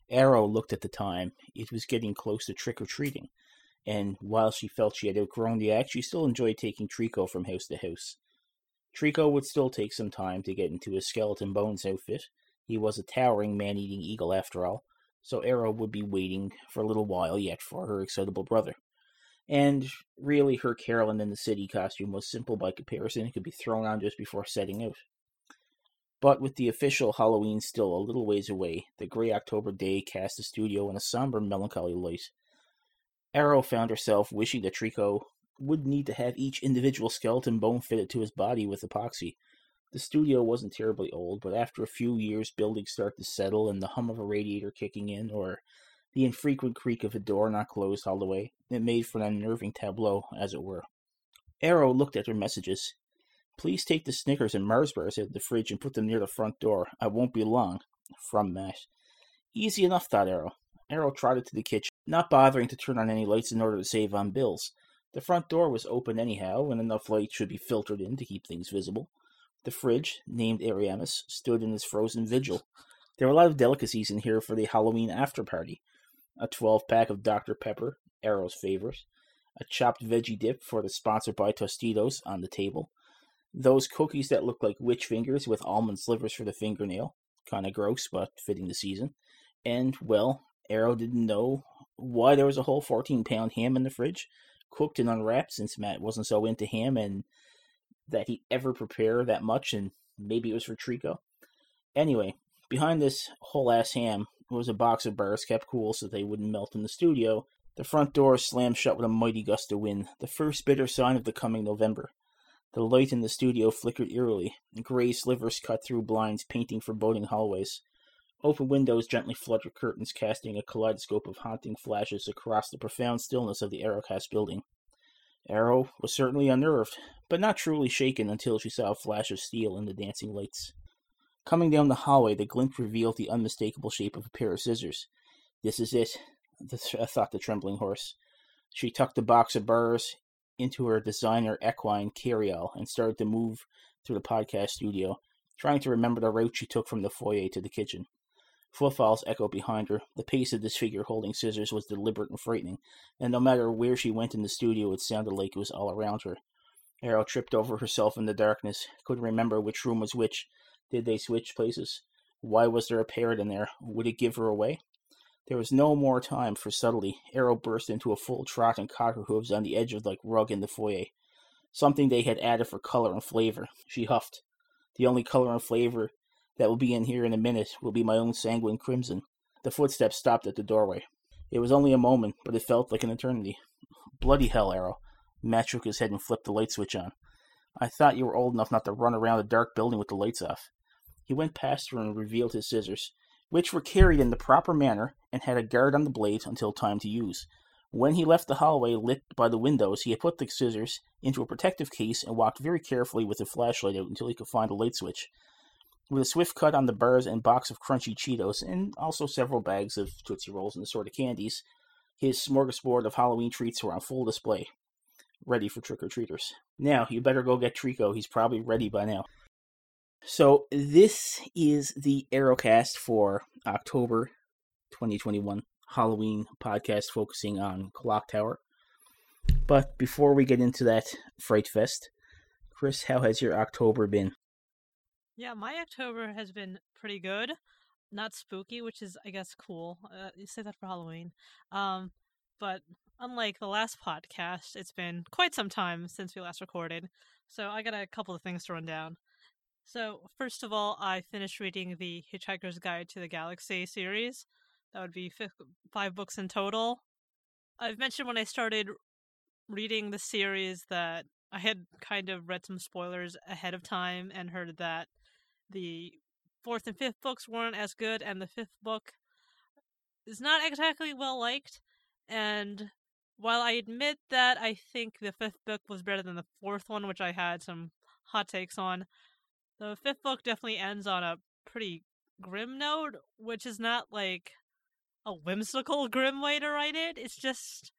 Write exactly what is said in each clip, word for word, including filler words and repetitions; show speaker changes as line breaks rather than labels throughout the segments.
Arrow looked at the time. It was getting close to trick-or-treating, and while she felt she had outgrown the act, she still enjoyed taking Trico from house to house. Trico would still take some time to get into his skeleton bones outfit. He was a towering man-eating eagle after all, so Arrow would be waiting for a little while yet for her excitable brother. And really, her Carolyn in the City costume was simple by comparison. It could be thrown on just before setting out. But with the official Halloween still a little ways away, the grey October day cast the studio in a somber, melancholy light. Arrow found herself wishing that Trico would need to have each individual skeleton bone fitted to his body with epoxy. The studio wasn't terribly old, but after a few years, buildings start to settle and the hum of a radiator kicking in, or the infrequent creak of a door not closed all the way, it made for an unnerving tableau, as it were. Arrow looked at her messages. Please take the Snickers and Mars bars out of the fridge and put them near the front door. I won't be long. From Matt. Easy enough, thought Arrow. Arrow trotted to the kitchen, not bothering to turn on any lights in order to save on bills. The front door was open anyhow, and enough light should be filtered in to keep things visible. The fridge, named Ariamis, stood in its frozen vigil. There were a lot of delicacies in here for the Halloween after-party. A twelve-pack of Doctor Pepper, Arrow's favorite. A chopped veggie dip for the sponsored by Tostitos on the table. Those cookies that looked like witch fingers with almond slivers for the fingernail. Kinda gross, but fitting the season. And, well, Arrow didn't know why there was a whole fourteen-pound ham in the fridge, cooked and unwrapped since Matt wasn't so into ham and that he'd ever prepare that much, and maybe it was for Trico. Anyway, behind this whole-ass ham was a box of bars kept cool so they wouldn't melt in the studio. The front door slammed shut with a mighty gust of wind, the first bitter sign of the coming November. The light in the studio flickered eerily. Gray slivers cut through blinds, painting foreboding hallways. Open windows gently fluttered curtains, casting a kaleidoscope of haunting flashes across the profound stillness of the Arrowcast building. Arrow was certainly unnerved, but not truly shaken until she saw a flash of steel in the dancing lights. Coming down the hallway, the glint revealed the unmistakable shape of a pair of scissors. This is it, thought the trembling horse. She tucked the box of bars into her designer equine carryall and started to move through the podcast studio, trying to remember the route she took from the foyer to the kitchen. Footfalls echoed behind her. The pace of this figure holding scissors was deliberate and frightening, and no matter where she went in the studio, it sounded like it was all around her. Arrow tripped over herself in the darkness, couldn't remember which room was which. Did they switch places? Why was there a parrot in there? Would it give her away? There was no more time for subtlety. Arrow burst into a full trot and caught her hooves on the edge of the rug in the foyer. Something they had added for color and flavor. She huffed. The only color and flavor that will be in here in a minute will be my own sanguine crimson. The footsteps stopped at the doorway. It was only a moment, but it felt like an eternity. Bloody hell, Arrow. Matt shook his head and flipped the light switch on. I thought you were old enough not to run around a dark building with the lights off. He went past her and revealed his scissors, which were carried in the proper manner and had a guard on the blade until time to use. When he left the hallway lit by the windows, he had put the scissors into a protective case and walked very carefully with the flashlight out until he could find a light switch. With a swift cut on the bars and box of crunchy Cheetos, and also several bags of Tootsie Rolls and assorted candies, his smorgasbord of Halloween treats were on full display, ready for trick-or-treaters. Now, you better go get Trico. He's probably ready by now. So, this is the Arrowcast for October twenty twenty-one Halloween podcast focusing on Clock Tower. But before we get into that Fright Fest, Chris, how has your October been?
Yeah, my October has been pretty good. Not spooky, which is, I guess, cool. Uh, you say that for Halloween. Um, but unlike the last podcast, it's been quite some time since we last recorded. So I got a couple of things to run down. So, first of all, I finished reading the Hitchhiker's Guide to the Galaxy series. That would be f- five books in total. I've mentioned when I started reading the series that I had kind of read some spoilers ahead of time and heard that the fourth and fifth books weren't as good, and the fifth book is not exactly well liked. And while I admit that I think the fifth book was better than the fourth one, which I had some hot takes on, the fifth book definitely ends on a pretty grim note, which is not like a whimsical grim way to write it. It's just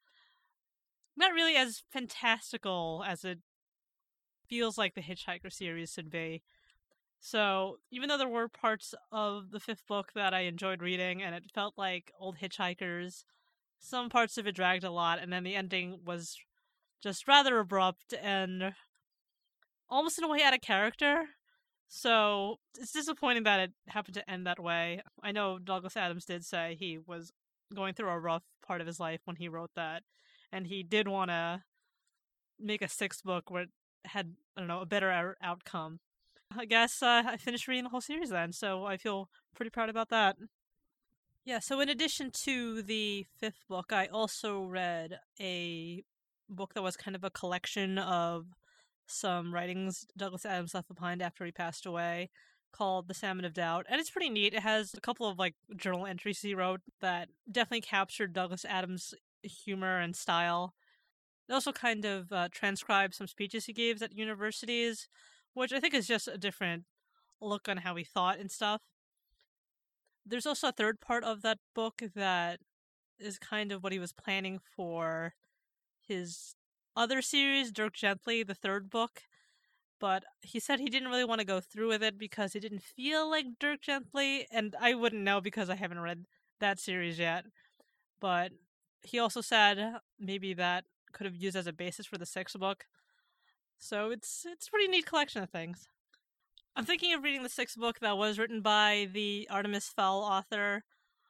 not really as fantastical as it feels like the Hitchhiker series should be. So even though there were parts of the fifth book that I enjoyed reading, and it felt like Old Hitchhikers, some parts of it dragged a lot, and then the ending was just rather abrupt and almost in a way out of character. So it's disappointing that it happened to end that way. I know Douglas Adams did say he was going through a rough part of his life when he wrote that, and he did want to make a sixth book where it had, I don't know, a better outcome. I guess uh, I finished reading the whole series then, so I feel pretty proud about that. Yeah, so in addition to the fifth book, I also read a book that was kind of a collection of some writings Douglas Adams left behind after he passed away, called The Salmon of Doubt. And it's pretty neat. It has a couple of like journal entries he wrote that definitely captured Douglas Adams' humor and style. It also kind of uh, transcribed some speeches he gave at universities, which I think is just a different look on how he thought and stuff. There's also a third part of that book that is kind of what he was planning for his other series, Dirk Gently, the third book. But he said he didn't really want to go through with it because it didn't feel like Dirk Gently, and I wouldn't know because I haven't read that series yet. But he also said maybe that could have used as a basis for the sixth book. So it's it's a pretty neat collection of things. I'm thinking of reading the sixth book that was written by the Artemis Fowl author.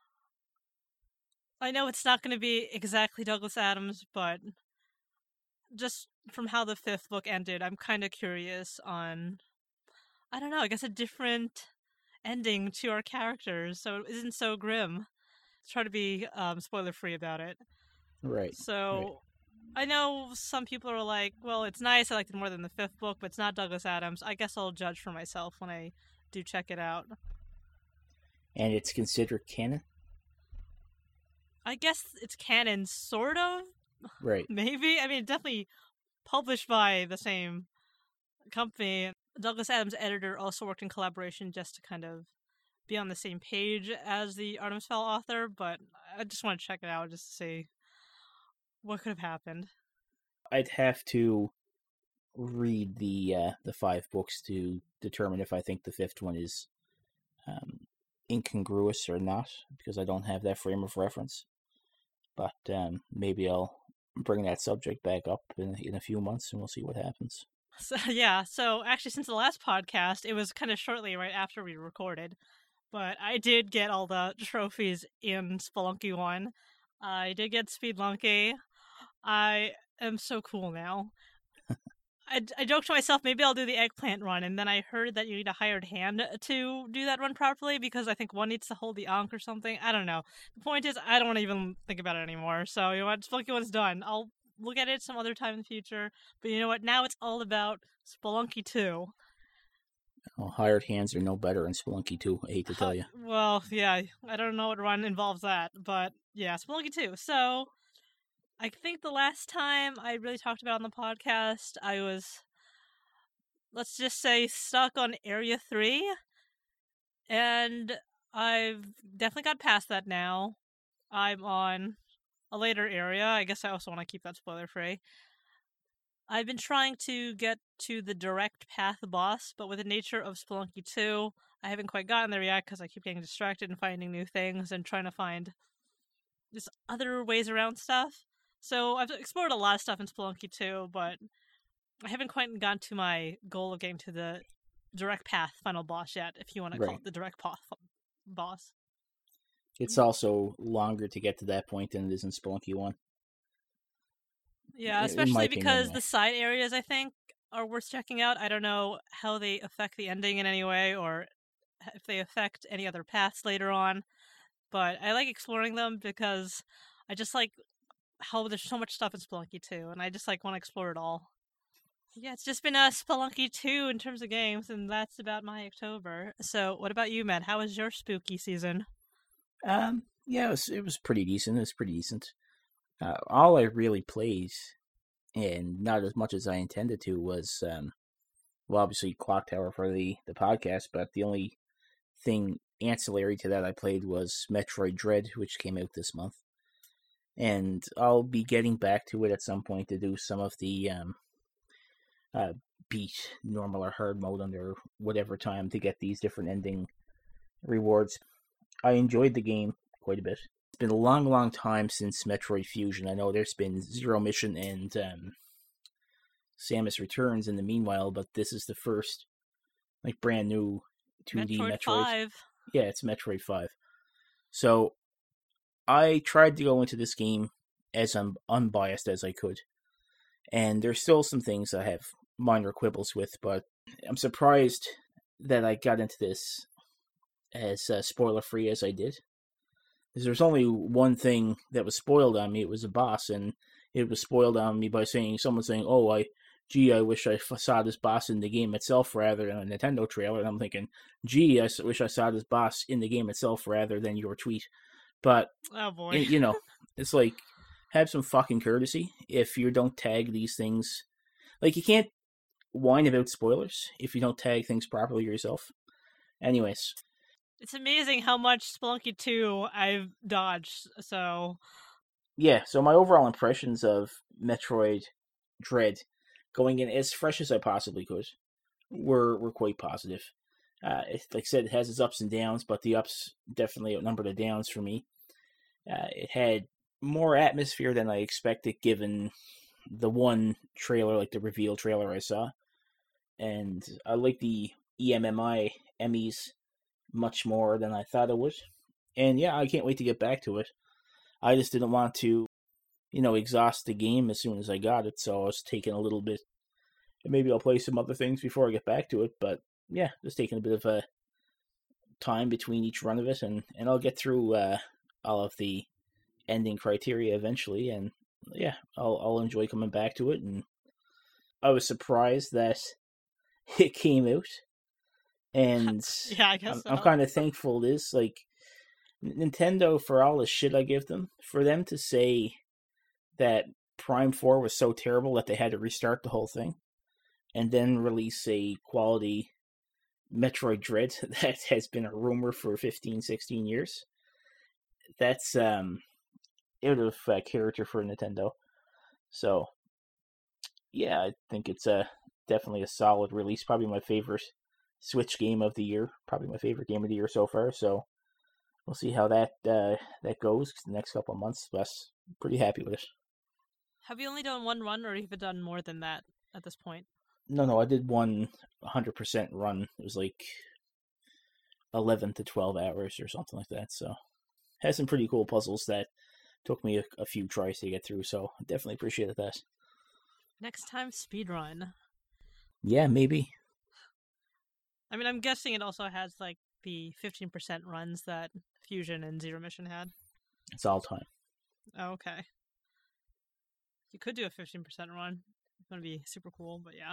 I know it's not going to be exactly Douglas Adams, but just from how the fifth book ended, I'm kind of curious on, I don't know, I guess a different ending to our characters, so it isn't so grim. Try to be um, spoiler-free about it.
Right.
So,
right.
I know some people are like, well, it's nice, I liked it more than the fifth book, but it's not Douglas Adams. I guess I'll judge for myself when I do check it out.
And it's considered canon?
I guess it's canon, sort of.
Right.
Maybe. I mean, definitely published by the same company. Douglas Adams' editor also worked in collaboration just to kind of be on the same page as the Artemis Fowl author, but I just want to check it out just to see what could have happened.
I'd have to read the uh, the five books to determine if I think the fifth one is um, incongruous or not, because I don't have that frame of reference. But um, maybe I'll bring that subject back up in, in a few months and we'll see what happens.
So, yeah, so actually since the last podcast, it was kind of shortly right after we recorded, but I did get all the trophies in Spelunky one. I did get Speedlunky. I am so cool now. I, I joked to myself, maybe I'll do the eggplant run, and then I heard that you need a hired hand to do that run properly, because I think one needs to hold the Ankh or something. I don't know. The point is, I don't want to even think about it anymore, so you know what, Spelunky one's done. I'll look at it some other time in the future, but you know what, now it's all about Spelunky two.
Well, hired hands are no better in Spelunky two, I hate to tell you.
Well, yeah, I don't know what run involves that, but yeah, Spelunky two. So, I think the last time I really talked about on the podcast, I was, let's just say, stuck on Area three, and I've definitely got past that now. I'm on a later area. I guess I also want to keep that spoiler-free. I've been trying to get to the direct path boss, but with the nature of Spelunky two, I haven't quite gotten there yet because I keep getting distracted and finding new things and trying to find just other ways around stuff. So I've explored a lot of stuff in Spelunky two, but I haven't quite gotten to my goal of getting to the direct path final boss yet, if you want to
right.
call it the direct path boss.
It's also longer to get to that point than it is in Spelunky one.
Yeah, especially because opinion, the side areas, I think, are worth checking out. I don't know how they affect the ending in any way, or if they affect any other paths later on, but I like exploring them because I just like how there's so much stuff in Spelunky two, and I just like want to explore it all. Yeah, it's just been a Spelunky two in terms of games, and that's about my October. So what about you, Matt? How was your spooky season?
Um, yeah, it was, it was pretty decent. It was pretty decent. Uh, all I really played, and not as much as I intended to, was, um, well, obviously Clock Tower for the, the podcast, but the only thing ancillary to that I played was Metroid Dread, which came out this month. And I'll be getting back to it at some point to do some of the um, uh, beat normal or hard mode under whatever time to get these different ending rewards. I enjoyed the game quite a bit. It's been a long, long time since Metroid Fusion. I know there's been Zero Mission and um, Samus Returns in the meanwhile, but this is the first like brand new two D
Metroid,
Metroid.
five.
Yeah, it's Metroid five. So I tried to go into this game as un- unbiased as I could. And there's still some things I have minor quibbles with, but I'm surprised that I got into this as uh, spoiler-free as I did. Because there's only one thing that was spoiled on me. It was a boss, and it was spoiled on me by saying someone saying, oh, I, gee, I wish I saw this boss in the game itself rather than a Nintendo trailer. And I'm thinking, gee, I wish I saw this boss in the game itself rather than your tweet. But,
oh boy.
you know, it's like, have some fucking courtesy if you don't tag these things. Like, you can't whine about spoilers if you don't tag things properly yourself. Anyways.
It's amazing how much Spelunky two I've dodged, so...
Yeah, so my overall impressions of Metroid Dread, going in as fresh as I possibly could, were were quite positive. Uh, it, like I said, it has its ups and downs, but the ups definitely outnumber the downs for me. Uh, it had more atmosphere than I expected, given the one trailer, like the reveal trailer I saw. And I like the E M M I Emmys much more than I thought it would. And yeah, I can't wait to get back to it. I just didn't want to, you know, exhaust the game as soon as I got it, so I was taking a little bit. And maybe I'll play some other things before I get back to it, but yeah, just taking a bit of a time between each run of it, and, and I'll get through uh, all of the ending criteria eventually, and yeah, I'll I'll enjoy coming back to it. And I was surprised that it came out, and
yeah, I guess
I'm,
so.
I'm kind of thankful it is. Like, Nintendo, for all the shit I give them, for them to say that Prime four was so terrible that they had to restart the whole thing, and then release a quality Metroid Dread that has been a rumor for fifteen, sixteen years, that's um out of uh, character for Nintendo. So, yeah, I think it's a definitely a solid release. Probably my favorite Switch game of the year. Probably my favorite game of the year so far. So, we'll see how that uh, that goes the next couple of months. But I'm pretty happy with it.
Have you only done one run, or have you done more than that at this point?
No, no, I did one one hundred percent run. It was like eleven to twelve hours or something like that. So, has some pretty cool puzzles that took me a, a few tries to get through. So, I definitely appreciated that.
Next time, speedrun.
Yeah, maybe.
I mean, I'm guessing it also has, like, the fifteen percent runs that Fusion and Zero Mission had.
It's all time.
Oh, okay. You could do a fifteen percent run. It's going to be super cool, but yeah.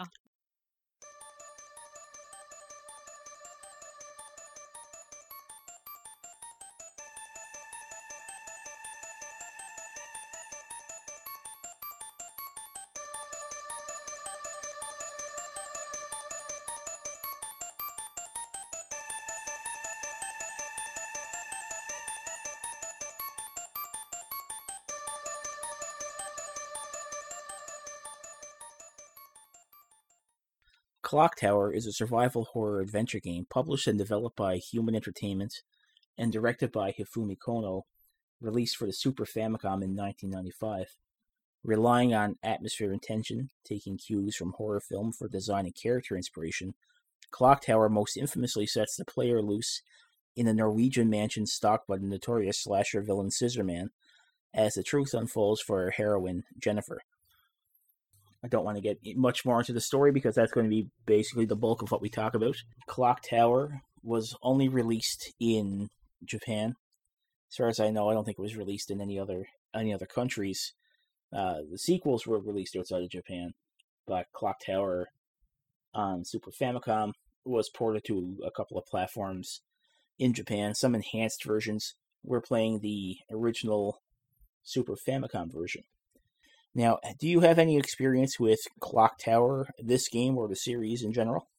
Clock Tower is a survival horror adventure game published and developed by Human Entertainment and directed by Hifumi Kono, released for the Super Famicom in nineteen ninety-five. Relying on atmosphere and tension, taking cues from horror film for design and character inspiration, Clock Tower most infamously sets the player loose in a Norwegian mansion stalked by the notorious slasher villain Scissorman, as the truth unfolds for our heroine, Jennifer. I don't want to get much more into the story because that's going to be basically the bulk of what we talk about. Clock Tower was only released in Japan. As far as I know, I don't think it was released in any other any other countries. Uh, the sequels were released outside of Japan, but Clock Tower on Super Famicom was ported to a couple of platforms in Japan. Some enhanced versions were playing the original Super Famicom version. Now, do you have any experience with Clock Tower, this game, or the series in general?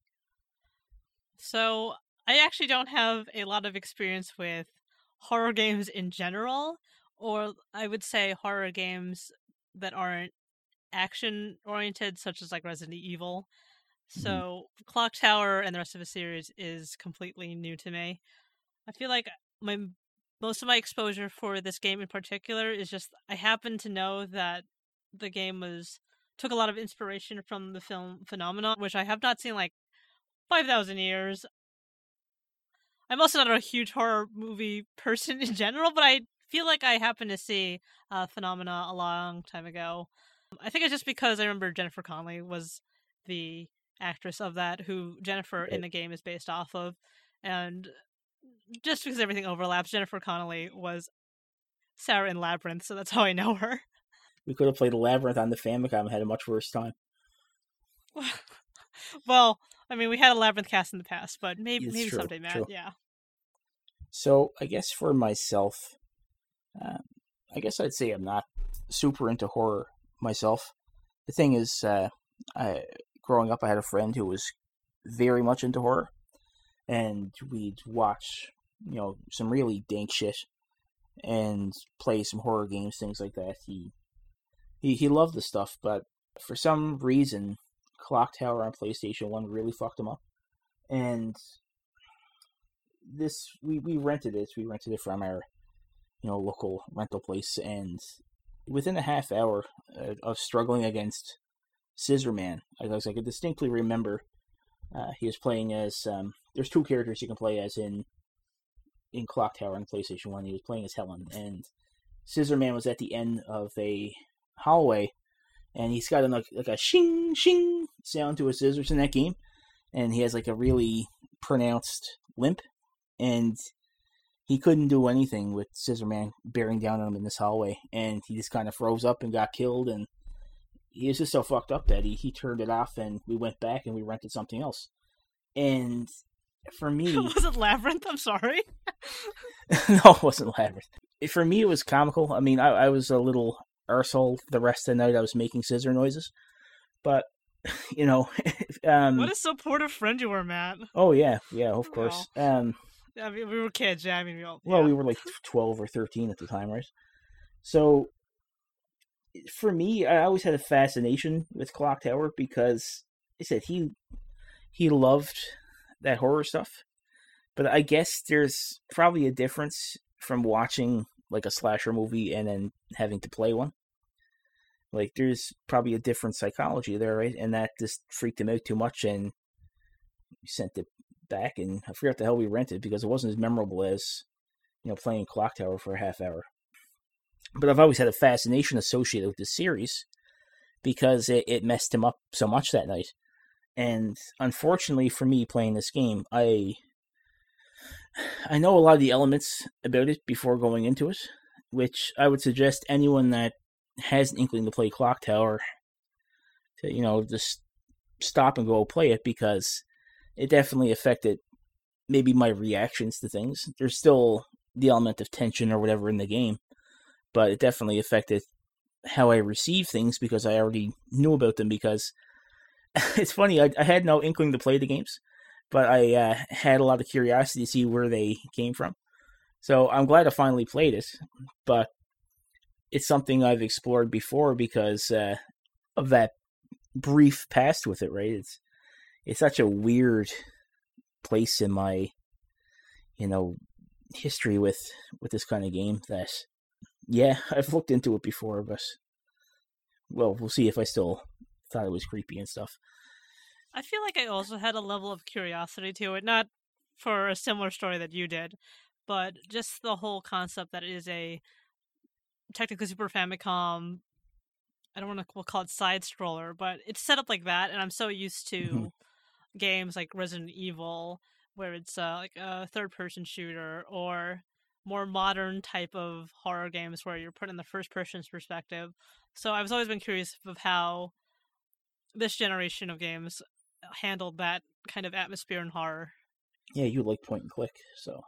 So, I actually don't have a lot of experience with horror games in general, or I would say horror games that aren't action oriented, such as like Resident Evil.
Mm-hmm.
So Clock Tower and the rest of the series is completely new to me. I feel like my most of my exposure for this game in particular is just I happen to know that the game was took a lot of inspiration from the film Phenomenon, which I have not seen like five thousand years. I'm also not a huge horror movie person in general, but I feel like I happened to see uh, Phenomena a long time ago. I think it's just because I remember Jennifer Connelly was the actress of that, who Jennifer
Right.
in the game is based off of, and just because everything overlaps, Jennifer Connelly was Sarah in Labyrinth, so that's how I know her.
We could have played Labyrinth on the Famicom and had a much worse time.
Well, I mean, we had a Labyrinth cast in the past, but maybe
It's
maybe
true,
someday, Matt.
true.
Yeah.
So I guess for myself, uh, I guess I'd say I'm not super into horror myself. The thing is, uh, I, growing up, I had a friend who was very much into horror, and we'd watch, you know, some really dank shit and play some horror games, things like that. He he he loved the stuff, but for some reason, Clock Tower on PlayStation One really fucked him up, and this we, we rented it. We rented it from our you know local rental place, and within a half hour uh, of struggling against Scissor Man, I was I could distinctly remember uh, he was playing as um, there's two characters you can play as in in Clock Tower on PlayStation One. He was playing as Helen, and Scissor Man was at the end of a hallway, and he's got a, like, like a shing shing sound to his scissors in that game, and he has like a really pronounced limp, and he couldn't do anything with Scissor Man bearing down on him in this hallway, and he just kind of froze up and got killed, and he was just so fucked up that he, he turned it off, and we went back and we rented something else. And for me...
Was it Labyrinth? I'm sorry.
No, it wasn't Labyrinth. For me, it was comical. I mean, I, I was a little arsehole the rest of the night. I was making scissor noises. But, you know... um,
what a supportive friend you were, Matt.
Oh, yeah. Yeah, of course.
Well,
um,
I mean, we were kids, yeah. I mean, we all...
Well,
yeah.
we were like twelve or thirteen at the time, right? So, for me, I always had a fascination with Clock Tower because, I said, he he loved that horror stuff. But I guess there's probably a difference from watching like a slasher movie and then having to play one. Like, there's probably a different psychology there, right? And that just freaked him out too much, and we sent it back, and I forgot the hell we rented because it wasn't as memorable as, you know, playing Clock Tower for a half hour. But I've always had a fascination associated with this series because it, it messed him up so much that night. And unfortunately for me playing this game, I I know a lot of the elements about it before going into it, which I would suggest anyone that has an inkling to play Clock Tower to, you know, just stop and go play it, because it definitely affected maybe my reactions to things. There's still the element of tension or whatever in the game, but it definitely affected how I receive things because I already knew about them. Because it's funny, I, I had no inkling to play the games, but I uh, had a lot of curiosity to see where they came from. So I'm glad I finally played it, but it's something I've explored before because uh, of that brief past with it, right? It's it's such a weird place in my, you know, history with, with this kind of game that, yeah, I've looked into it before, but, well, we'll see if I still thought it was creepy and stuff.
I feel like I also had a level of curiosity to it, not for a similar story that you did, but just the whole concept that it is a technically Super Famicom, I don't want to we'll call it side scroller, but it's set up like that, and I'm so used to
Mm-hmm.
games like Resident Evil, where it's uh, like a third-person shooter, or more modern type of horror games where you're put in the first person's perspective. So I've always been curious of how this generation of games handled that kind of atmosphere and horror.
Yeah, you like point and click, so.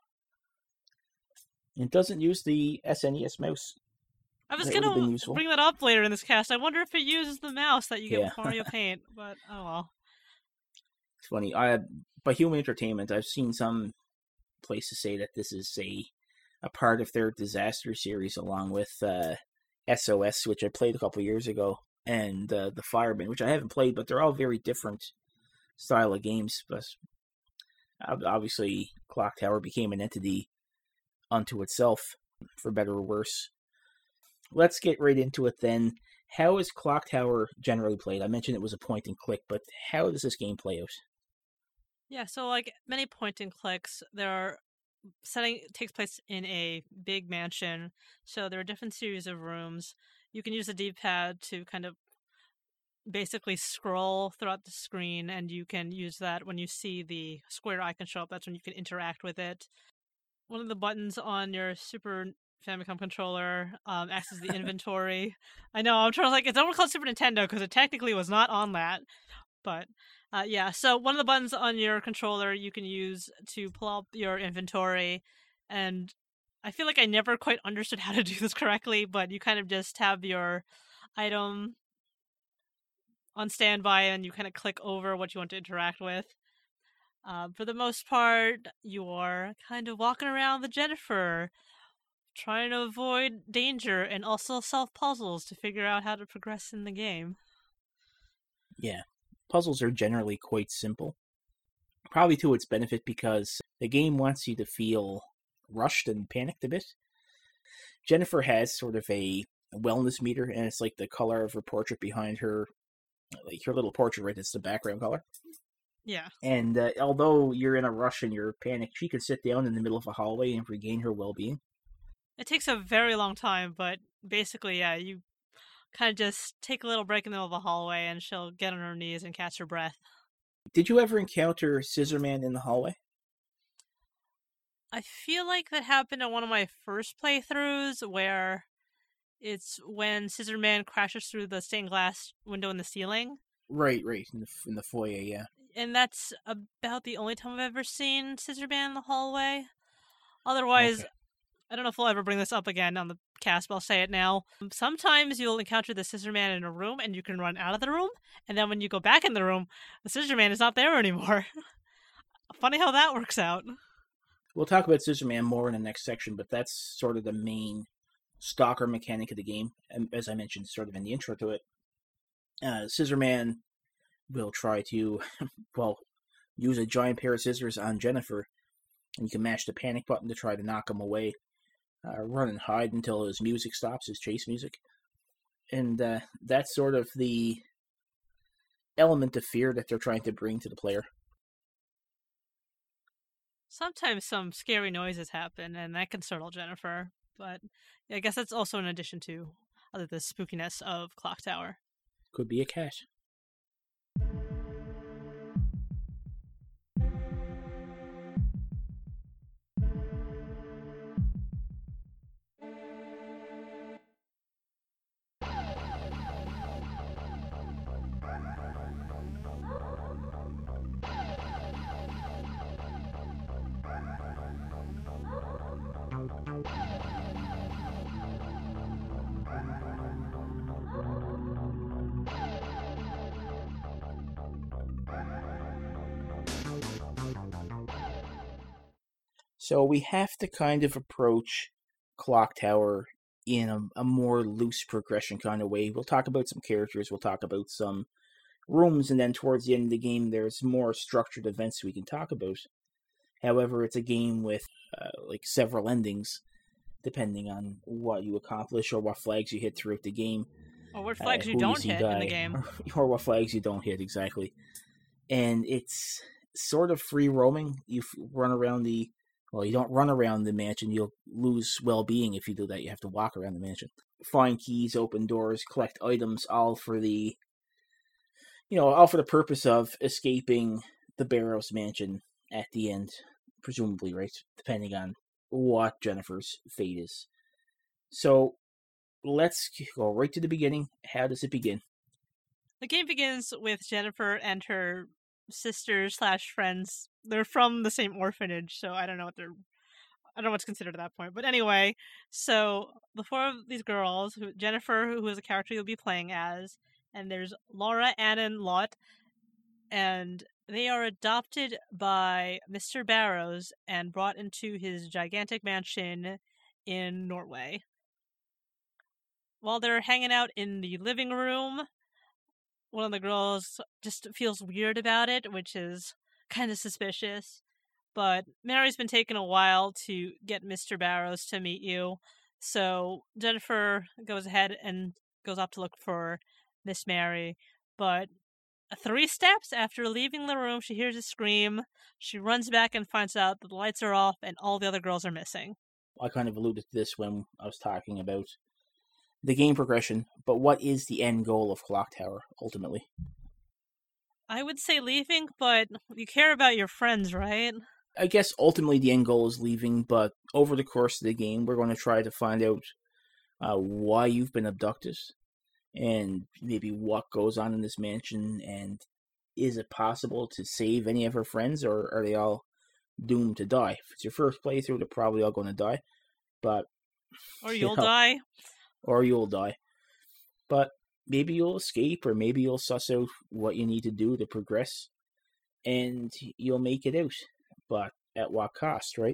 It doesn't use the S N E S mouse.
I was
That
going
would've been
to
useful.
bring that up later in this cast. I wonder if it uses the mouse that you get
Yeah.
with Mario Paint, but oh well.
It's funny. I, by Human Entertainment, I've seen some places say that this is a a part of their Disaster series, along with uh, S O S, which I played a couple years ago. and uh, the Fireman, which I haven't played, but they're all very different style of games. But obviously, Clock Tower became an entity unto itself, for better or worse. Let's get right into it then. How is Clock Tower generally played? I mentioned it was a point and click, but how does this game play out?
Yeah, so like many point and clicks, there are setting takes place in a big mansion, so there are different series of rooms. You can use the D-pad to kind of basically scroll throughout the screen, and you can use that when you see the square icon show up. That's when you can interact with it. One of the buttons on your Super Famicom controller um, acts as the inventory. I know, I'm trying to like, it's almost called Super Nintendo because it technically was not on that. But uh, yeah, so one of the buttons on your controller you can use to pull up your inventory. And I feel like I never quite understood how to do this correctly, but you kind of just have your item on standby and you kind of click over what you want to interact with. Uh, for the most part, you are kind of walking around the Jennifer, trying to avoid danger and also solve puzzles to figure out how to progress in the game.
Yeah, puzzles are generally quite simple. Probably to its benefit because the game wants you to feel rushed and panicked a bit. Jennifer has sort of a wellness meter, and it's like the color of her portrait behind her, like her little portrait, right? It's the background color.
Yeah.
And uh, although you're in a rush and you're panicked, she could sit down in the middle of a hallway and regain her well-being.
It takes a very long time, but basically, yeah, you kind of just take a little break in the middle of the hallway and she'll get on her knees and catch her breath.
Did you ever encounter Scissorman in the hallway?
I feel like that happened in one of my first playthroughs where it's when Scissorman crashes through the stained glass window in the ceiling.
Right, right, in the, in the foyer, yeah.
And that's about the only time I've ever seen Scissorman in the hallway. Otherwise, okay. I don't know if we'll ever bring this up again on the cast, but I'll say it now. Sometimes you'll encounter the Scissorman in a room and you can run out of the room, and then when you go back in the room, the Scissorman is not there anymore. Funny how that works out.
We'll talk about Scissorman more in the next section, but that's sort of the main stalker mechanic of the game, and as I mentioned sort of in the intro to it. Uh, Scissorman will try to, well, use a giant pair of scissors on Jennifer, and you can mash the panic button to try to knock him away. Uh, run and hide until his music stops, his chase music. And uh, that's sort of the element of fear that they're trying to bring to the player.
Sometimes some scary noises happen, and that can startle Jennifer, but I guess that's also in addition to other the spookiness of Clock Tower.
Could be a cat. So we have to kind of approach Clock Tower in a, a more loose progression kind of way. We'll talk about some characters, we'll talk about some rooms, and then towards the end of the game, there's more structured events we can talk about. However, it's a game with uh, like several endings, depending on what you accomplish or what flags you hit throughout the game.
Or what flags uh, you don't you hit die, in the game.
Or what flags you don't hit, exactly. And it's sort of free roaming. You run around the... Well, you don't run around the mansion. You'll lose well-being if you do that. You have to walk around the mansion. Find keys, open doors, collect items, all for the... You know, all for the purpose of escaping the Barrows mansion at the end. Presumably, right? Depending on what Jennifer's fate is. So, let's go right to the beginning. How does it begin?
The game begins with Jennifer and her sisters slash friends. They're from the same orphanage, so I don't know what they're I don't know what's considered at that point. But anyway, so the four of these girls, who, Jennifer, who is a character you'll be playing as, and there's Laura, Anna, and Lot, and they are adopted by Mister Barrows and brought into his gigantic mansion in Norway. While they're hanging out in the living room, one of the girls just feels weird about it, which is kind of suspicious. But Mary's been taking a while to get Mister Barrows to meet you. So Jennifer goes ahead and goes up to look for Miss Mary. But three steps after leaving the room, she hears a scream. She runs back and finds out that the lights are off and all the other girls are missing.
I kind of alluded to this when I was talking about the game progression, but what is the end goal of Clock Tower, ultimately?
I would say leaving, but you care about your friends, right?
I guess ultimately the end goal is leaving, but over the course of the game, we're going to try to find out uh, why you've been abducted, and maybe what goes on in this mansion, and is it possible to save any of her friends, or are they all doomed to die? If it's your first playthrough, they're probably all going to die, but...
Or you'll
you know,
die.
Or you'll die. But maybe you'll escape, or maybe you'll suss out what you need to do to progress, and you'll make it out. But at what cost, right?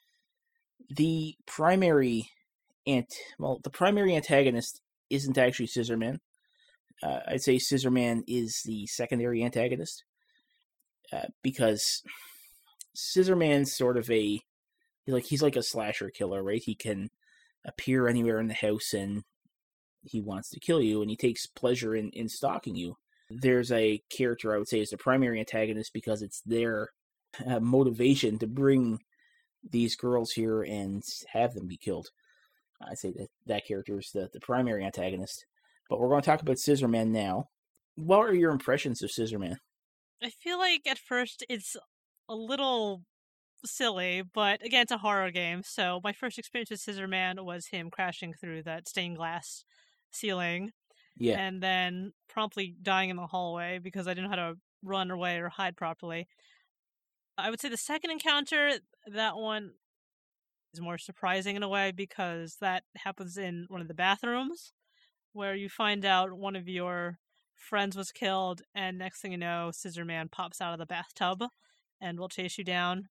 The primary ant well, the primary antagonist isn't actually Scissorman. Uh, I'd say Scissorman is the secondary antagonist, uh, because Scissorman's sort of a like he's like a slasher killer, right? He can appear anywhere in the house and he wants to kill you, and he takes pleasure in, in stalking you. There's a character I would say is the primary antagonist because it's their uh, motivation to bring these girls here and have them be killed. I'd say that that character is the, the primary antagonist. But we're going to talk about Scissorman now. What are your impressions of Scissorman?
I feel like at first it's a little silly, but again, it's a horror game, so my first experience with Scissorman was him crashing through that stained glass ceiling,
Yeah.
and then promptly dying in the hallway because I didn't know how to run away or hide properly. I would say the second encounter, that one is more surprising in a way because that happens in one of the bathrooms where you find out one of your friends was killed, and next thing you know, Scissorman pops out of the bathtub and will chase you down.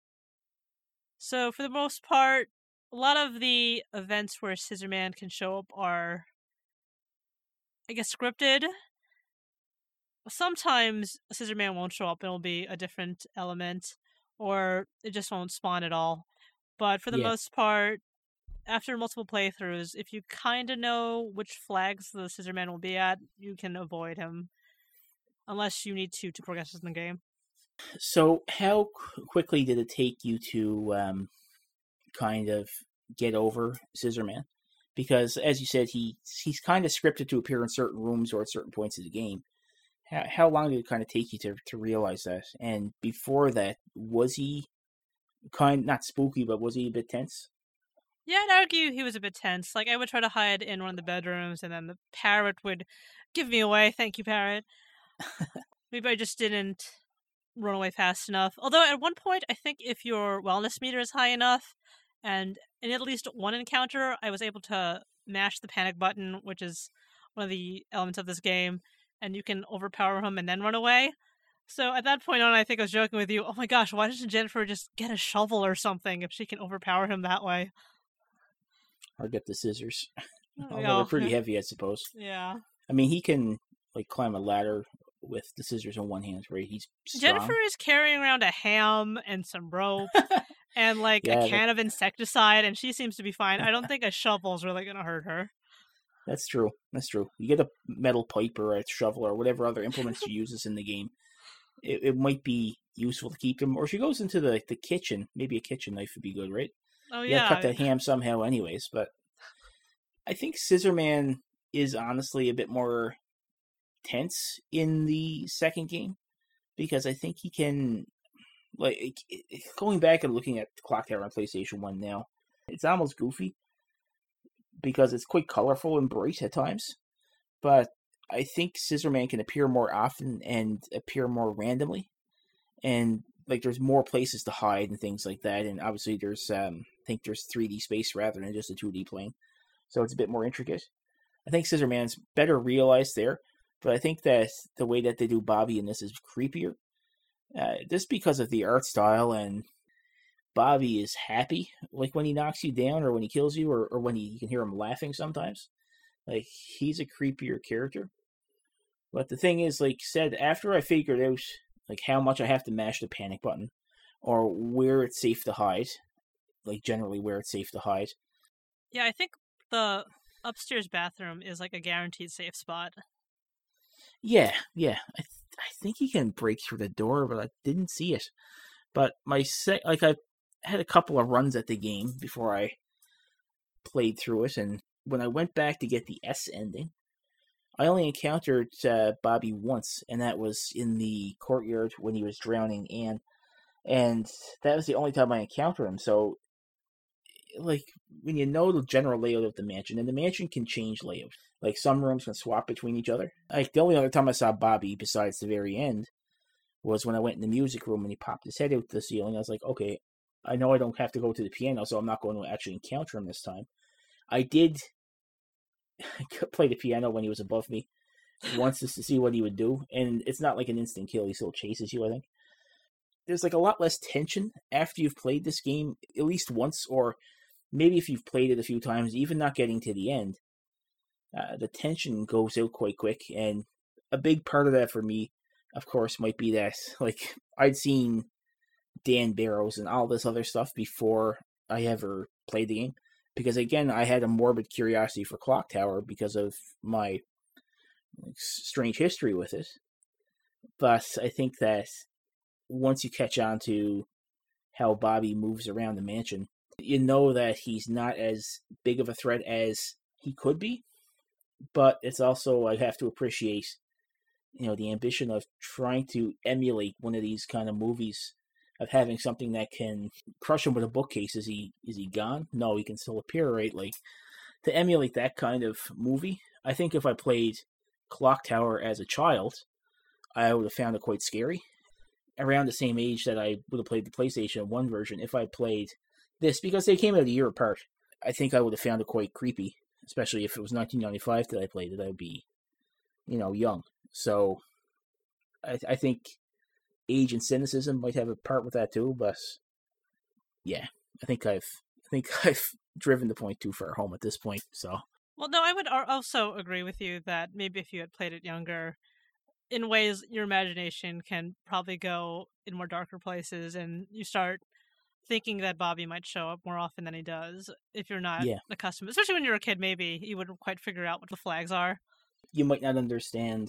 So for the most part, a lot of the events where Scissorman can show up are, I guess, scripted. Sometimes Scissorman won't show up and it'll be a different element, or it just won't spawn at all. But for the
Yeah.
most part, after multiple playthroughs, if you kind of know which flags the Scissorman will be at, you can avoid him. Unless you need to to progress in the game.
So how qu- quickly did it take you to um, kind of get over Scissorman? Because, as you said, he he's kind of scripted to appear in certain rooms or at certain points of the game. How, how long did it kind of take you to, to realize that? And before that, was he kind, not spooky, but was he a bit tense?
Yeah, I'd argue he was a bit tense. Like, I would try to hide in one of the bedrooms, and then the parrot would give me away. Thank you, parrot. Maybe I just didn't run away fast enough. Although, at one point, I think if your wellness meter is high enough, and in at least one encounter, I was able to mash the panic button, which is one of the elements of this game, and you can overpower him and then run away. So at that point on, I think I was joking with you, oh my gosh, why doesn't Jennifer just get a shovel or something if she can overpower him that way?
Or get the scissors? Although
Yeah.
they're pretty heavy, I suppose.
Yeah.
I mean, he can like climb a ladder with the scissors in one hand, right? He's strong.
Jennifer is carrying around a ham and some rope and like
Yeah,
a can
that-
of insecticide, and she seems to be fine. I don't think a shovel's really going to hurt her.
That's true. That's true. You get a metal pipe or a shovel or whatever other implements she uses in the game. It, it might be useful to keep them. Or she goes into the, the kitchen. Maybe a kitchen knife would be good, right?
Oh,
You gotta
yeah.
cut that ham somehow anyways. But I think Scissorman is honestly a bit more tense in the second game. Because I think he can... like going back and looking at Clock Tower on PlayStation one now, it's almost goofy. Because it's quite colorful and bright at times. But I think Scissorman can appear more often and appear more randomly. And like there's more places to hide and things like that. And obviously there's um I think there's three D space rather than just a two D plane. So it's a bit more intricate. I think Scissorman's better realized there. But I think that the way that they do Bobby in this is creepier. Uh, just because of the art style, and Bobby is happy, like when he knocks you down or when he kills you, or, or when he, you can hear him laughing sometimes. Like, he's a creepier character. But the thing is, like said, after I figured out like how much I have to mash the panic button, or where it's safe to hide, like generally where it's safe to hide.
Yeah, I think the upstairs bathroom is like a guaranteed safe spot.
Yeah, yeah. I th- I think he can break through the door, but I didn't see it. But my sec, like I had a couple of runs at the game before I played through it, and when I went back to get the S ending, I only encountered uh, Bobby once, and that was in the courtyard when he was drowning Anne, and that was the only time I encountered him. So, like, when you know the general layout of the mansion, and the mansion can change layout, like some rooms can swap between each other. Like the only other time I saw Bobby, besides the very end, was when I went in the music room and he popped his head out the ceiling. I was like, okay, I know I don't have to go to the piano, so I'm not going to actually encounter him this time. I did play the piano when he was above me once just to see what he would do, and it's not like an instant kill. He still chases you, I think. There's like a lot less tension after you've played this game at least once, or maybe if you've played it a few times, even not getting to the end. Uh, the tension goes out quite quick, and a big part of that for me, of course, might be that like I'd seen Dan Barrows and all this other stuff before I ever played the game. Because again, I had a morbid curiosity for Clock Tower because of my like, strange history with it. But I think that once you catch on to how Bobby moves around the mansion, you know that he's not as big of a threat as he could be. But it's also, I have to appreciate, you know, the ambition of trying to emulate one of these kind of movies, of having something that can crush him with a bookcase. Is he is he gone? No, he can still appear, right? Like, to emulate that kind of movie, I think if I played Clock Tower as a child, I would have found it quite scary. Around the same age that I would have played the PlayStation one version, if I played this, because they came out a year apart, I think I would have found it quite creepy, especially if it was nineteen ninety-five that I played it. I'd be, you know, young. So I, I think age and cynicism might have a part with that too, but yeah, I think I've I think I've driven the point too far home at this point. So
well, no, I would also agree with you that maybe if you had played it younger, in ways your imagination can probably go in more darker places, and you start thinking that Bobby might show up more often than he does if you're not
yeah.
accustomed. Especially when you're a kid, maybe you wouldn't quite figure out what the flags are.
You might not understand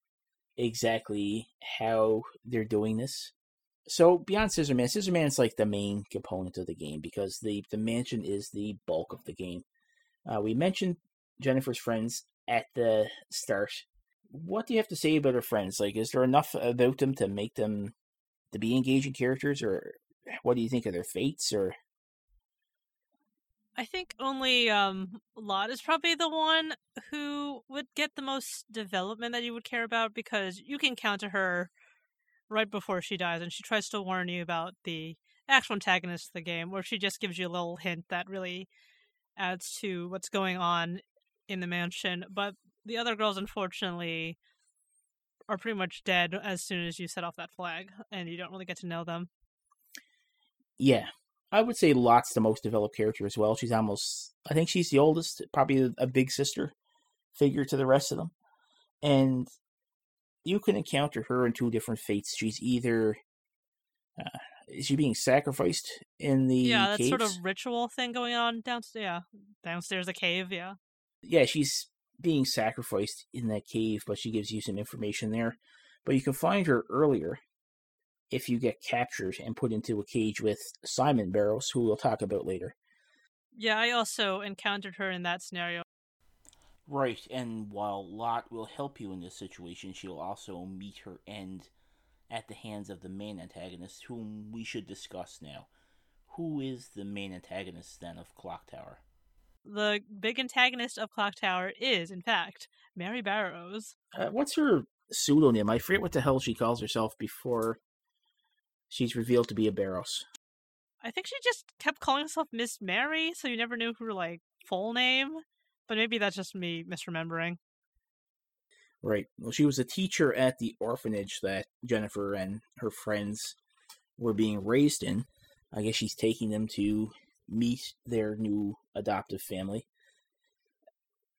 exactly how they're doing this. So beyond Scissorman, Scissorman is like the main component of the game because the, the mansion is the bulk of the game. Uh, we mentioned Jennifer's friends at the start. What do you have to say about her friends? Like, is there enough about them to make them to be engaging characters, or what do you think of their fates? Or
I think only um, Lot is probably the one who would get the most development that you would care about, because you can counter her right before she dies, and she tries to warn you about the actual antagonist of the game, where she just gives you a little hint that really adds to what's going on in the mansion. But the other girls, unfortunately, are pretty much dead as soon as you set off that flag, and you don't really get to know them.
Yeah. I would say Lot's the most developed character as well. She's almost, I think she's the oldest, probably a big sister figure to the rest of them. And you can encounter her in two different fates. She's either, uh, is she being sacrificed in the
Yeah, that
caves?
sort of ritual thing going on downstairs. Yeah, downstairs the cave, yeah.
Yeah, she's being sacrificed in that cave, but she gives you some information there. But you can find her earlier if you get captured and put into a cage with Simon Barrows, who we'll talk about later.
Yeah, I also encountered her in that scenario.
Right, and while Lot will help you in this situation, she'll also meet her end at the hands of the main antagonist, whom we should discuss now. Who is the main antagonist, then, of Clock Tower?
The big antagonist of Clock Tower is, in fact, Mary Barrows.
Uh, what's her pseudonym? I forget what the hell she calls herself before she's revealed to be a Barrows.
I think she just kept calling herself Miss Mary, so you never knew her, like, full name. But maybe that's just me misremembering.
Right. Well, she was a teacher at the orphanage that Jennifer and her friends were being raised in. I guess she's taking them to meet their new adoptive family.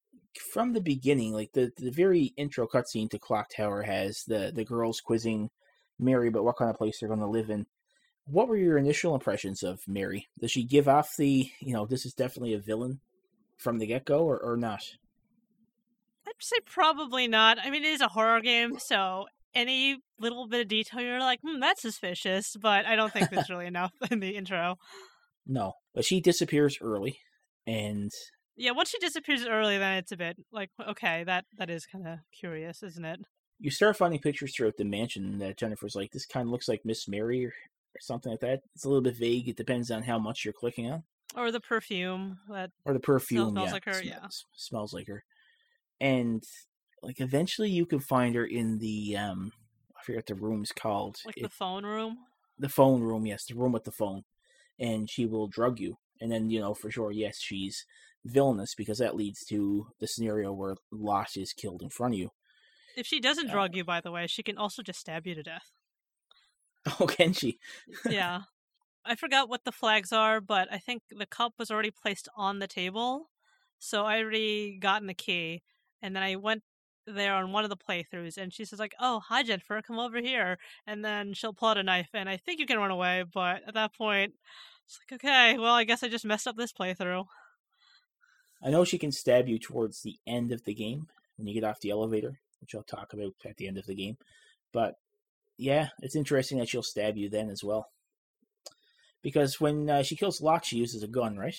from the beginning, like the, the very intro cutscene to Clock Tower has the, the girls quizzing Mary about what kind of place they're going to live in. What were your initial impressions of Mary? Does she give off the, you know, this is definitely a villain from the get-go, or, or not?
I'd say probably not. I mean, it is a horror game, so any little bit of detail you're like, hmm, that's suspicious, but I don't think there's really enough in the intro.
No, but she disappears early, and...
Yeah, once she disappears early, then it's a bit like, okay, that, that is kind of curious, isn't it?
You start finding pictures throughout the mansion that Jennifer's like, this kind of looks like Miss Mary, or, or something like that. It's a little bit vague. It depends on how much you're clicking on.
Or the perfume. that
Or the perfume,
smells
yeah.
like her,
Sm-
yeah.
Smells like her. And, like, eventually you can find her in the, um, I forget what the room's called.
Like
it,
the phone room?
The phone room, yes, the room with the phone. And she will drug you. And then, you know, for sure, yes, she's villainous, because that leads to the scenario where Lot is killed in front of you.
If she doesn't
Uh,
drug you, by the way, she can also just stab you to death.
Oh, can she?
Yeah. I forgot what the flags are, but I think the cup was already placed on the table. So I already gotten the key. And then I went there on one of the playthroughs, and she says like, oh, hi, Jennifer, come over here. And then she'll pull out a knife, and I think you can run away. But at that point, it's like, okay, well, I guess I just messed up this playthrough.
I know she can stab you towards the end of the game when you get off the elevator, which I'll talk about at the end of the game. But yeah, it's interesting that she'll stab you then as well. Because when uh, she kills Locke, she uses a gun, right?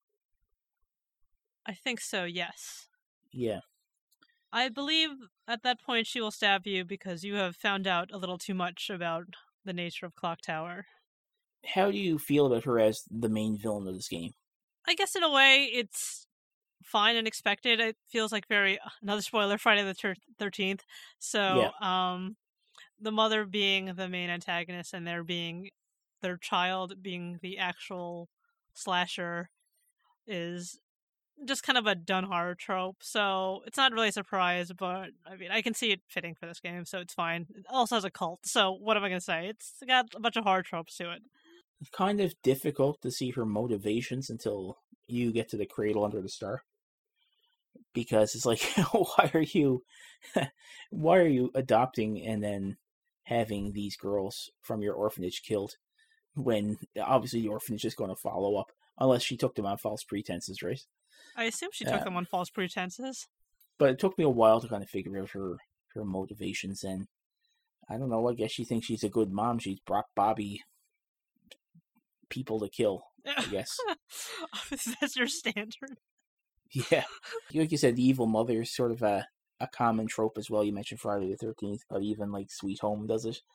I think so, yes.
Yeah.
I believe at that point she will stab you because you have found out a little too much about the nature of Clock Tower.
How do you feel about her as the main villain of this game?
I guess in a way it's fine and expected. It feels like very, another spoiler, Friday the thirteenth. So, yeah. um, the mother being the main antagonist and there being their child being the actual slasher is just kind of a done horror trope. So it's not really a surprise, but I mean, I can see it fitting for this game, so it's fine. It also has a cult, so what am I going to say? It's got a bunch of horror tropes to it.
It's kind of difficult to see her motivations until you get to the cradle under the star. Because it's like, why are you, why are you adopting and then having these girls from your orphanage killed when obviously the orphanage is going to follow up, unless she took them on false pretenses, right?
I assume she took
uh,
them on false pretenses.
But it took me a while to kind of figure out her, her motivations, and I don't know, I guess she thinks she's a good mom. She's brought Bobby people to kill, I guess.
That's your standard.
Yeah. Like you said, the evil mother is sort of a, a common trope as well. You mentioned Friday the thirteenth, but even like Sweet Home does it.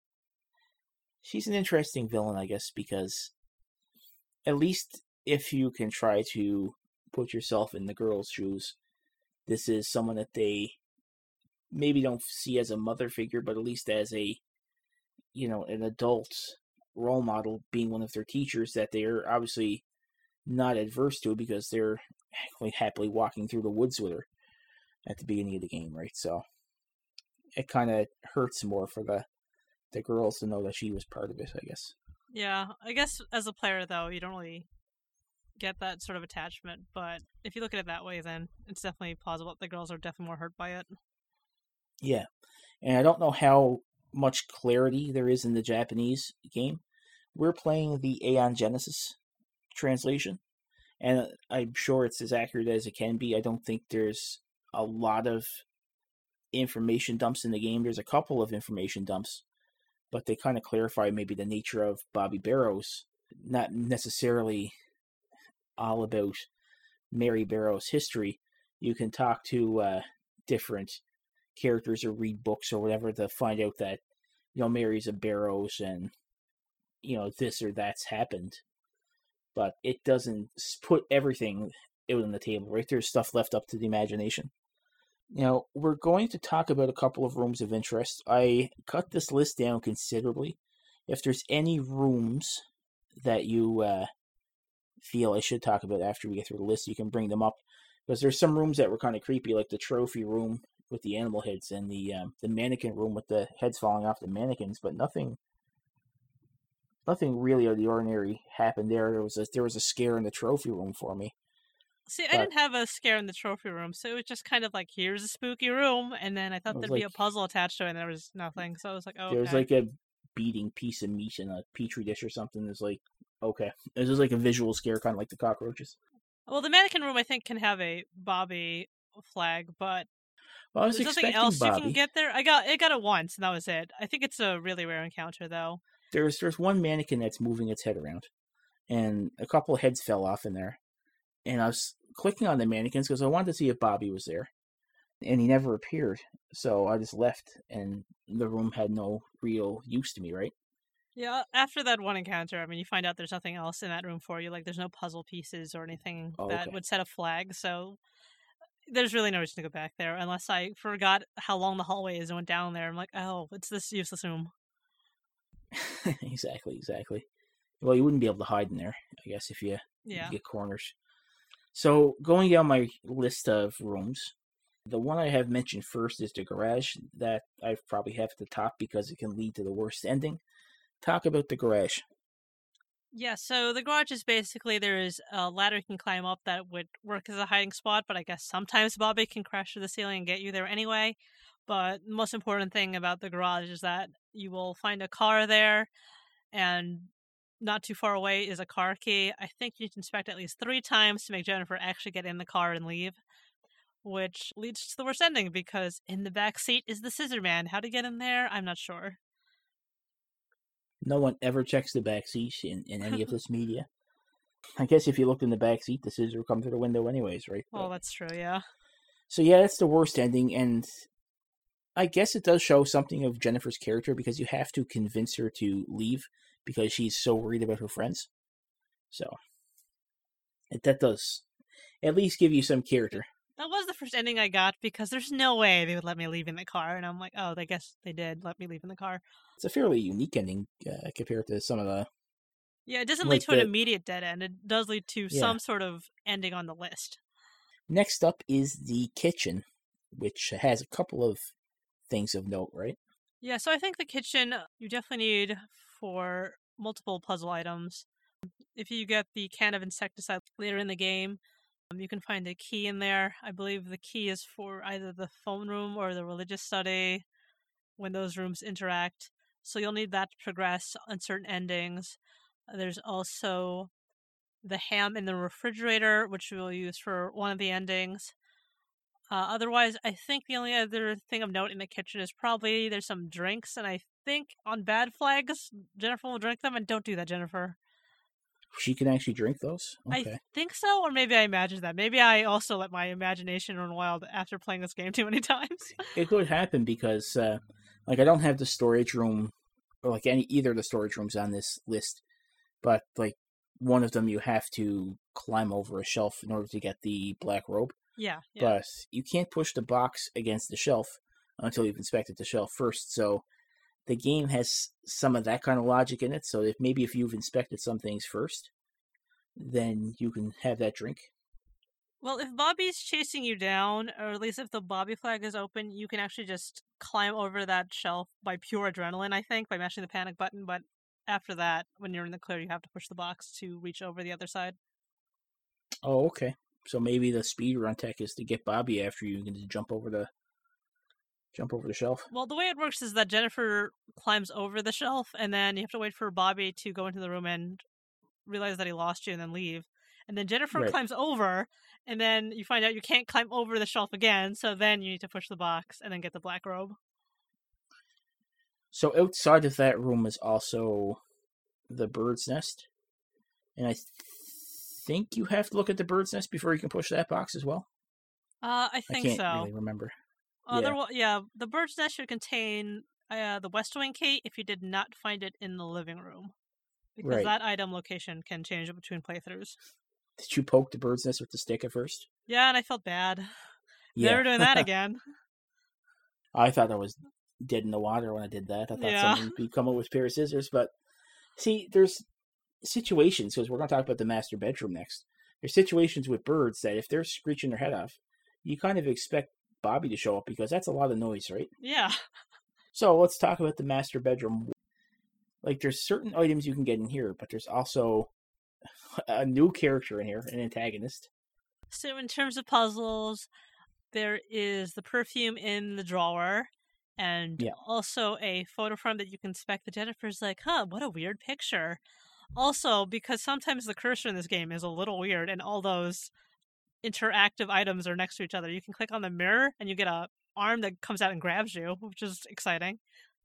She's an interesting villain, I guess, because at least if you can try to put yourself in the girl's shoes, this is someone that they maybe don't see as a mother figure, but at least as a, you know, an adult role model, being one of their teachers that they're obviously not adverse to because they're happily walking through the woods with her at the beginning of the game, right? So it kind of hurts more for the the girls to know that she was part of it, I guess.
Yeah, I guess as a player, though, you don't really get that sort of attachment, but if you look at it that way, then it's definitely plausible. The girls are definitely more hurt by it.
Yeah, and I don't know how much clarity there is in the Japanese game. We're playing the Aeon Genesis translation, and I'm sure it's as accurate as it can be. I don't think there's a lot of information dumps in the game. There's a couple of information dumps, but they kind of clarify maybe the nature of Bobby Barrows, not necessarily all about Mary Barrows' history. You can talk to uh, different characters or read books or whatever to find out that, you know, Mary's a Barrows and, you know, this or that's happened. But it doesn't put everything out on the table, right? There's stuff left up to the imagination. Now, we're going to talk about a couple of rooms of interest. I cut this list down considerably. If there's any rooms that you uh, feel I should talk about after we get through the list, you can bring them up. Because there's some rooms that were kind of creepy, like the trophy room with the animal heads and the um, the mannequin room with the heads falling off the mannequins, but nothing nothing really out of the ordinary happened there. There was a, there was a scare in the trophy room for me.
See, I
But
didn't have a scare in the trophy room, so it was just kind of like, here's a spooky room, and then I
it
thought
was
there'd be
like
a puzzle attached to it, and there was nothing. So I was like, oh,
there was
okay.
like a beating piece of meat in a petri dish or something. It's like, okay, this is like a visual scare, kind of like the cockroaches.
Well, the mannequin room I think can have a Bobby flag, but
Well, I was
there's nothing
expecting
else you can
Bobby.
get there. I got it got it once, and that was it. I think it's a really rare encounter, though.
There's there's one mannequin that's moving its head around, and a couple of heads fell off in there. And I was clicking on the mannequins because I wanted to see if Bobby was there, and he never appeared. So I just left, and the room had no real use to me, right?
Yeah, after that one encounter, I mean, you find out there's nothing else in that room for you. Like, there's no puzzle pieces or anything
Oh,
that
okay.
would set a flag. So there's really no reason to go back there unless I forgot how long the hallway is and went down there. I'm like, oh, it's this useless room.
exactly, exactly. Well, you wouldn't be able to hide in there, I guess, if you,
Yeah.
you get corners. So going down my list of rooms, the one I have mentioned first is the garage. That I probably have at the top because it can lead to the worst ending. Talk about the garage.
Yeah, so the garage is basically there is a ladder you can climb up that would work as a hiding spot, but I guess sometimes Bobby can crash through the ceiling and get you there anyway. But the most important thing about the garage is that you will find a car there, and not too far away is a car key. I think you need to inspect at least three times to make Jennifer actually get in the car and leave, which leads to the worst ending because in the back seat is the Scissor Man. How to get in there, I'm not sure.
No one ever checks the back seat in, in any of this media. I guess if you look in the back seat, the scissor will come through the window anyways, right?
Oh, that's true, yeah.
So yeah, that's the worst ending, and I guess it does show something of Jennifer's character because you have to convince her to leave because she's so worried about her friends. So it, that does at least give you some character.
That was the first ending I got because there's no way they would let me leave in the car. And I'm like, oh, I guess they did let me leave in the car.
It's a fairly unique ending uh, compared to some of the...
Yeah, it doesn't
like
lead to
the,
an immediate dead end. It does lead to
yeah.
some sort of ending on the list.
Next up is the kitchen, which has a couple of things of note, right?
Yeah, so I think the kitchen you definitely need for multiple puzzle items. If you get the can of insecticide later in the game, um, you can find a key in there. I believe the key is for either the phone room or the religious study when those rooms interact. So you'll need that to progress on certain endings. There's also the ham in the refrigerator, which we'll use for one of the endings. Uh, otherwise, I think the only other thing of note in the kitchen is probably there's some drinks, and I think on bad flags, Jennifer will drink them, and don't do that, Jennifer.
She can actually drink those? Okay.
I think so, or maybe I imagined that. Maybe I also let my imagination run wild after playing this game too many times.
It could happen because, uh, like, I don't have the storage room, or like any either of the storage rooms on this list, but like one of them you have to climb over a shelf in order to get the black robe.
Yeah, yeah.
But you can't push the box against the shelf until you've inspected the shelf first. So the game has some of that kind of logic in it. So if maybe if you've inspected some things first, then you can have that drink.
Well, if Bobby's chasing you down, or at least if the Bobby flag is open, you can actually just climb over that shelf by pure adrenaline, I think, by mashing the panic button. But after that, when you're in the clear, you have to push the box to reach over the other side.
Oh, okay. So maybe the speed run tech is to get Bobby after you and to jump over the jump over the shelf.
Well, the way it works is that Jennifer climbs over the shelf, and then you have to wait for Bobby to go into the room and realize that he lost you and then leave. And then Jennifer
Right.
climbs over, and then you find out you can't climb over the shelf again, so then you need to push the box and then get the black robe.
So outside of that room is also the bird's nest. And I th- think you have to look at the bird's nest before you can push that box as well.
Uh, I think
I can't
so.
really remember.
Otherwise, yeah. yeah, the bird's nest should contain uh, the West Wing key if you did not find it in the living room. Because
Right.
that item location can change between playthroughs.
Did you poke the bird's nest with the stick at first?
Yeah, and I felt bad.
Yeah.
Never doing that again.
I thought I was dead in the water when I did that. I thought
Yeah.
someone would come up with a pair of scissors. But see, there's situations, because we're going to talk about the master bedroom next. There's situations with birds that if they're screeching their head off, you kind of expect Bobby to show up because that's a lot of noise, right?
Yeah.
So let's talk about the master bedroom. Like, there's certain items you can get in here, but there's also a new character in here, an antagonist.
So in terms of puzzles, there is the perfume in the drawer, and
Yeah.
also a photo frame that you can inspect. The Jennifer's like, huh, what a weird picture. Also, because sometimes the cursor in this game is a little weird, and all those interactive items are next to each other. You can click on the mirror, and you get a arm that comes out and grabs you, which is exciting.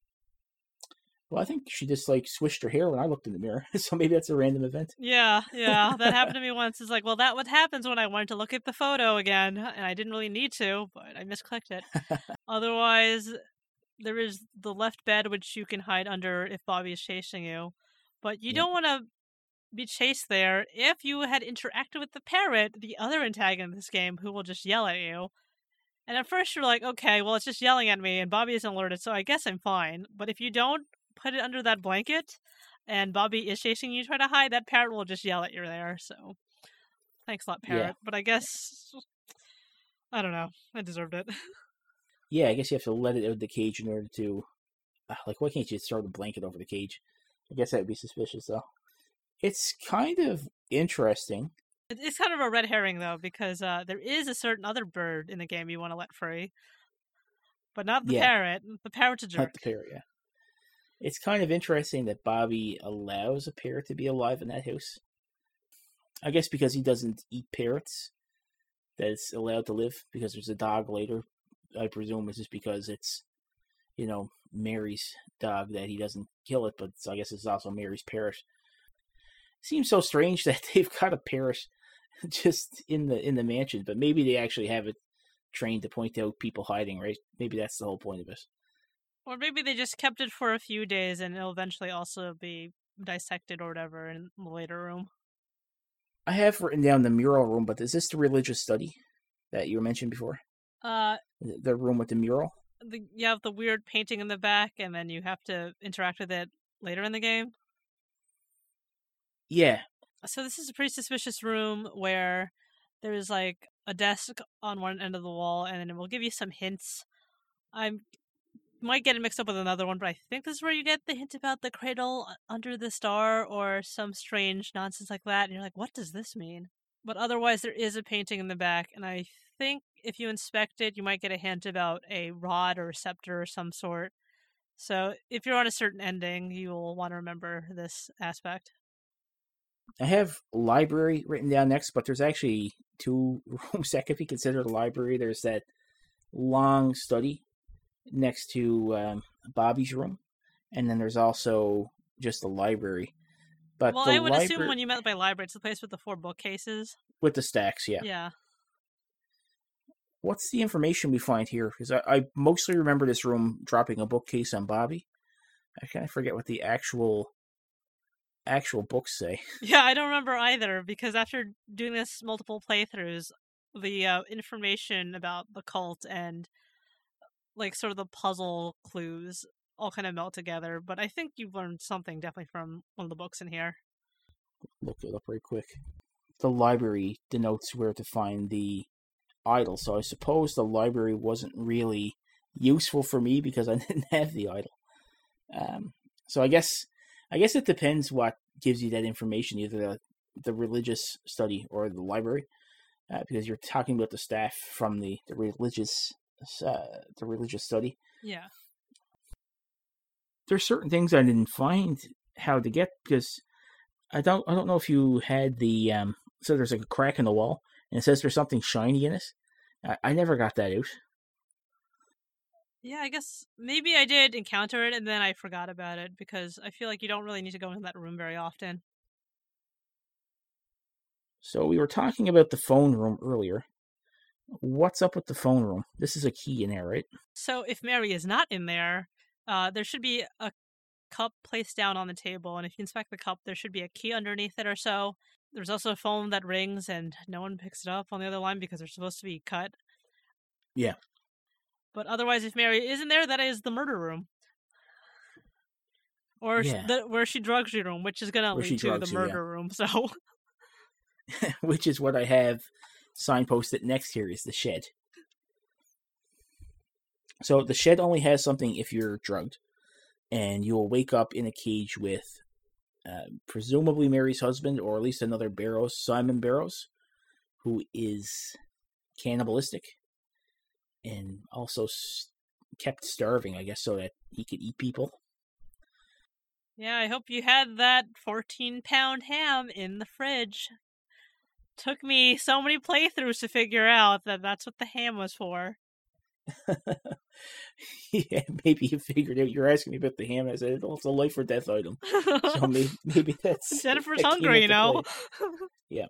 Well, I think she just like swished her hair when I looked in the mirror, so maybe that's a random event.
Yeah, yeah, that happened to me once. It's like, well, that what happens when I wanted to look at the photo again, and I didn't really need to, but I misclicked it. Otherwise, there is the left bed, which you can hide under if Bobby is chasing you, but you
Yep.
don't want to be chased there if you had interacted with the parrot, the other antagonist in this game, who will just yell at you. And at first you're like, okay, well, it's just yelling at me, and Bobby isn't alerted, so I guess I'm fine. But if you don't put it under that blanket, and Bobby is chasing you, try to hide, that parrot will just yell at you there. So, thanks a lot, parrot.
Yeah.
But I guess, I don't know. I deserved it.
Yeah, I guess you have to let it out of the cage in order to, uh, like, why can't you just throw the blanket over the cage? I guess that would be suspicious, though. It's kind of interesting.
It's kind of a red herring, though, because uh, there is a certain other bird in the game you want to let free. But not the
Yeah.
parrot. The parrot's a jerk.
Not the parrot, yeah. It's kind of interesting that Bobby allows a parrot to be alive in that house. I guess because he doesn't eat parrots, that it's allowed to live, because there's a dog later. I presume it's just because it's, you know, Mary's dog that he doesn't kill it, but I guess it's also Mary's parrot. Seems so strange that they've got a parrot just in the in the mansion, but maybe they actually have it trained to point out people hiding, right? Maybe that's the whole point of it.
Or maybe they just kept it for a few days and it'll eventually also be dissected or whatever in the later room.
I have written down the mural room, but is this the religious study that you mentioned before?
Uh,
The room with the mural?
the, you have the weird painting in the back, and then you have to interact with it later in the game.
Yeah.
So this is a pretty suspicious room where there's like a desk on one end of the wall, and then it will give you some hints. I might get it mixed up with another one, but I think this is where you get the hint about the cradle under the star or some strange nonsense like that, and you're like, what does this mean? But otherwise, there is a painting in the back, and I think if you inspect it, you might get a hint about a rod or a scepter or some sort. So if you're on a certain ending, you will want to remember this aspect.
I have library written down next, but there's actually two rooms that could be considered a library. There's that long study next to um, Bobby's room, and then there's also just the library. But
well,
the
I would
libra-
assume when you meant by library, it's the place with the four bookcases.
With the stacks, yeah.
Yeah.
What's the information we find here? Because I, I mostly remember this room dropping a bookcase on Bobby. I kind of forget what the actual actual books say.
Yeah, I don't remember either, because after doing this multiple playthroughs, the uh, information about the cult and like sort of the puzzle clues all kind of melt together. But I think you've learned something definitely from one of the books in here.
Look it up right quick. The library denotes where to find the idol, so I suppose the library wasn't really useful for me because I didn't have the idol. Um, so I guess I guess it depends what gives you that information, either the, the religious study or the library, uh, because you're talking about the staff from the the religious uh, the religious study.
Yeah.
There's certain things I didn't find how to get, because I don't I don't know if you had the um so there's like a crack in the wall and it says there's something shiny in it. I, I never got that out.
Yeah, I guess maybe I did encounter it and then I forgot about it, because I feel like you don't really need to go into that room very often.
So we were talking about the phone room earlier. What's up with the phone room? This is a key in there, right?
So if Mary is not in there, uh, there should be a cup placed down on the table, and if you inspect the cup, there should be a key underneath it or so. There's also a phone that rings and no one picks it up on the other line because they're supposed to be cut.
Yeah.
But otherwise, if Mary isn't there, that is the murder room. Or
Yeah.
the, where she drugs you room, which is going to
Where she
lead to the
drugs you,
murder
yeah.
room. So
Which is what I have signposted next here, is the shed. So the shed only has something if you're drugged, and you will wake up in a cage with uh, presumably Mary's husband, or at least another Barrows, Simon Barrows, who is cannibalistic and also s- kept starving, I guess, so that he could eat people.
Yeah, I hope you had that fourteen pound ham in the fridge. Took me so many playthroughs to figure out that that's what the ham was for.
Yeah, maybe you figured out. You're asking me about the ham. I said, oh, it's a life or death item. So maybe, maybe that's...
Jennifer's
that
hungry, you know?
Yeah.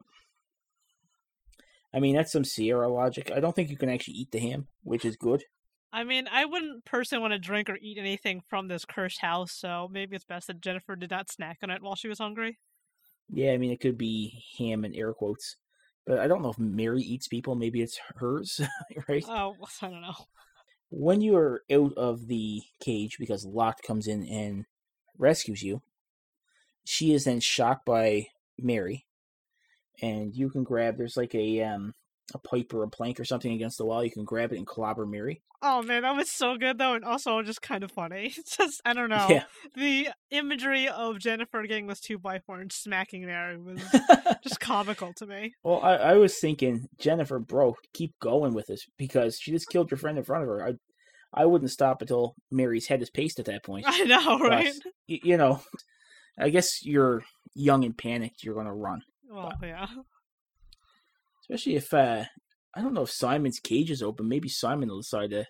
I mean, that's some Sierra logic. I don't think you can actually eat the ham, which is good.
I mean, I wouldn't personally want to drink or eat anything from this cursed house, so maybe it's best that Jennifer did not snack on it while she was hungry.
Yeah, I mean, it could be ham in air quotes. But I don't know if Mary eats people. Maybe it's hers, right?
Oh, I don't know.
When you are out of the cage, because Lot comes in and rescues you, she is then shocked by Mary. And you can grab, there's like a um a pipe or a plank or something against the wall. You can grab it and clobber Mary.
Oh man, that was so good though, and also just kind of funny. It's just, I don't know.
Yeah.
The imagery of Jennifer getting this two by four and smacking Mary was just comical to me.
Well, I, I was thinking, Jennifer, bro, keep going with this, because she just killed your friend in front of her. I I wouldn't stop until Mary's head is paced at that point.
I know, right?
But, y- you know, I guess you're young and panicked, you're going to run.
Well, but, yeah.
Especially if, uh, I don't know if Simon's cage is open. Maybe Simon will decide to,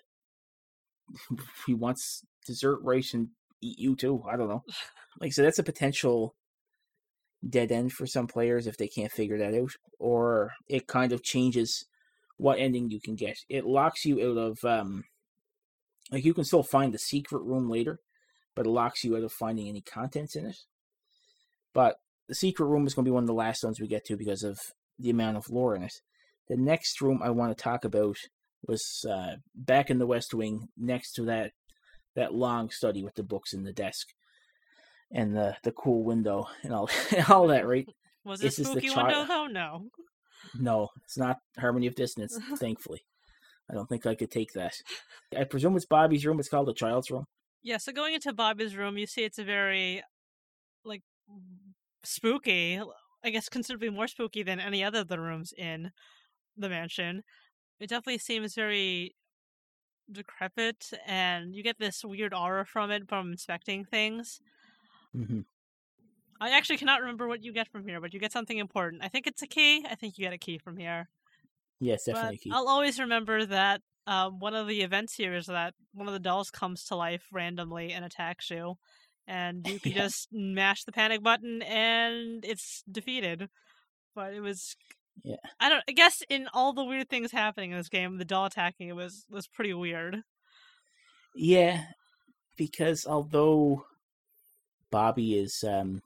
he wants dessert, rice, and eat you too. I don't know. Like I said, that's a potential dead end for some players if they can't figure that out. Or it kind of changes what ending you can get. It locks you out of, um, like you can still find the secret room later, but it locks you out of finding any contents in it. But the secret room is going to be one of the last ones we get to because of the amount of lore in it. The next room I want to talk about was uh, back in the West Wing, next to that that long study with the books in the desk and the, the cool window and all all that, right?
Was it spooky chi- window though? No.
No, it's not Harmony of Dissonance, thankfully. I don't think I could take that. I presume it's Bobby's room. It's called the child's room.
Yeah, so going into Bobby's room, you see it's a very, like, spooky, I guess considerably more spooky than any other of the rooms in the mansion. It definitely seems very decrepit, and you get this weird aura from it from inspecting things.
Mm-hmm.
I actually cannot remember what you get from here, but you get something important. I think it's a key. I think you get a key from here.
Yes, definitely
but
a key.
I'll always remember that um, one of the events here is that one of the dolls comes to life randomly and attacks you. And you can yeah. just mash the panic button and it's defeated. But it was...
Yeah.
I don't. I guess in all the weird things happening in this game, the doll attacking it was, was pretty weird.
Yeah, because although Bobby is... um,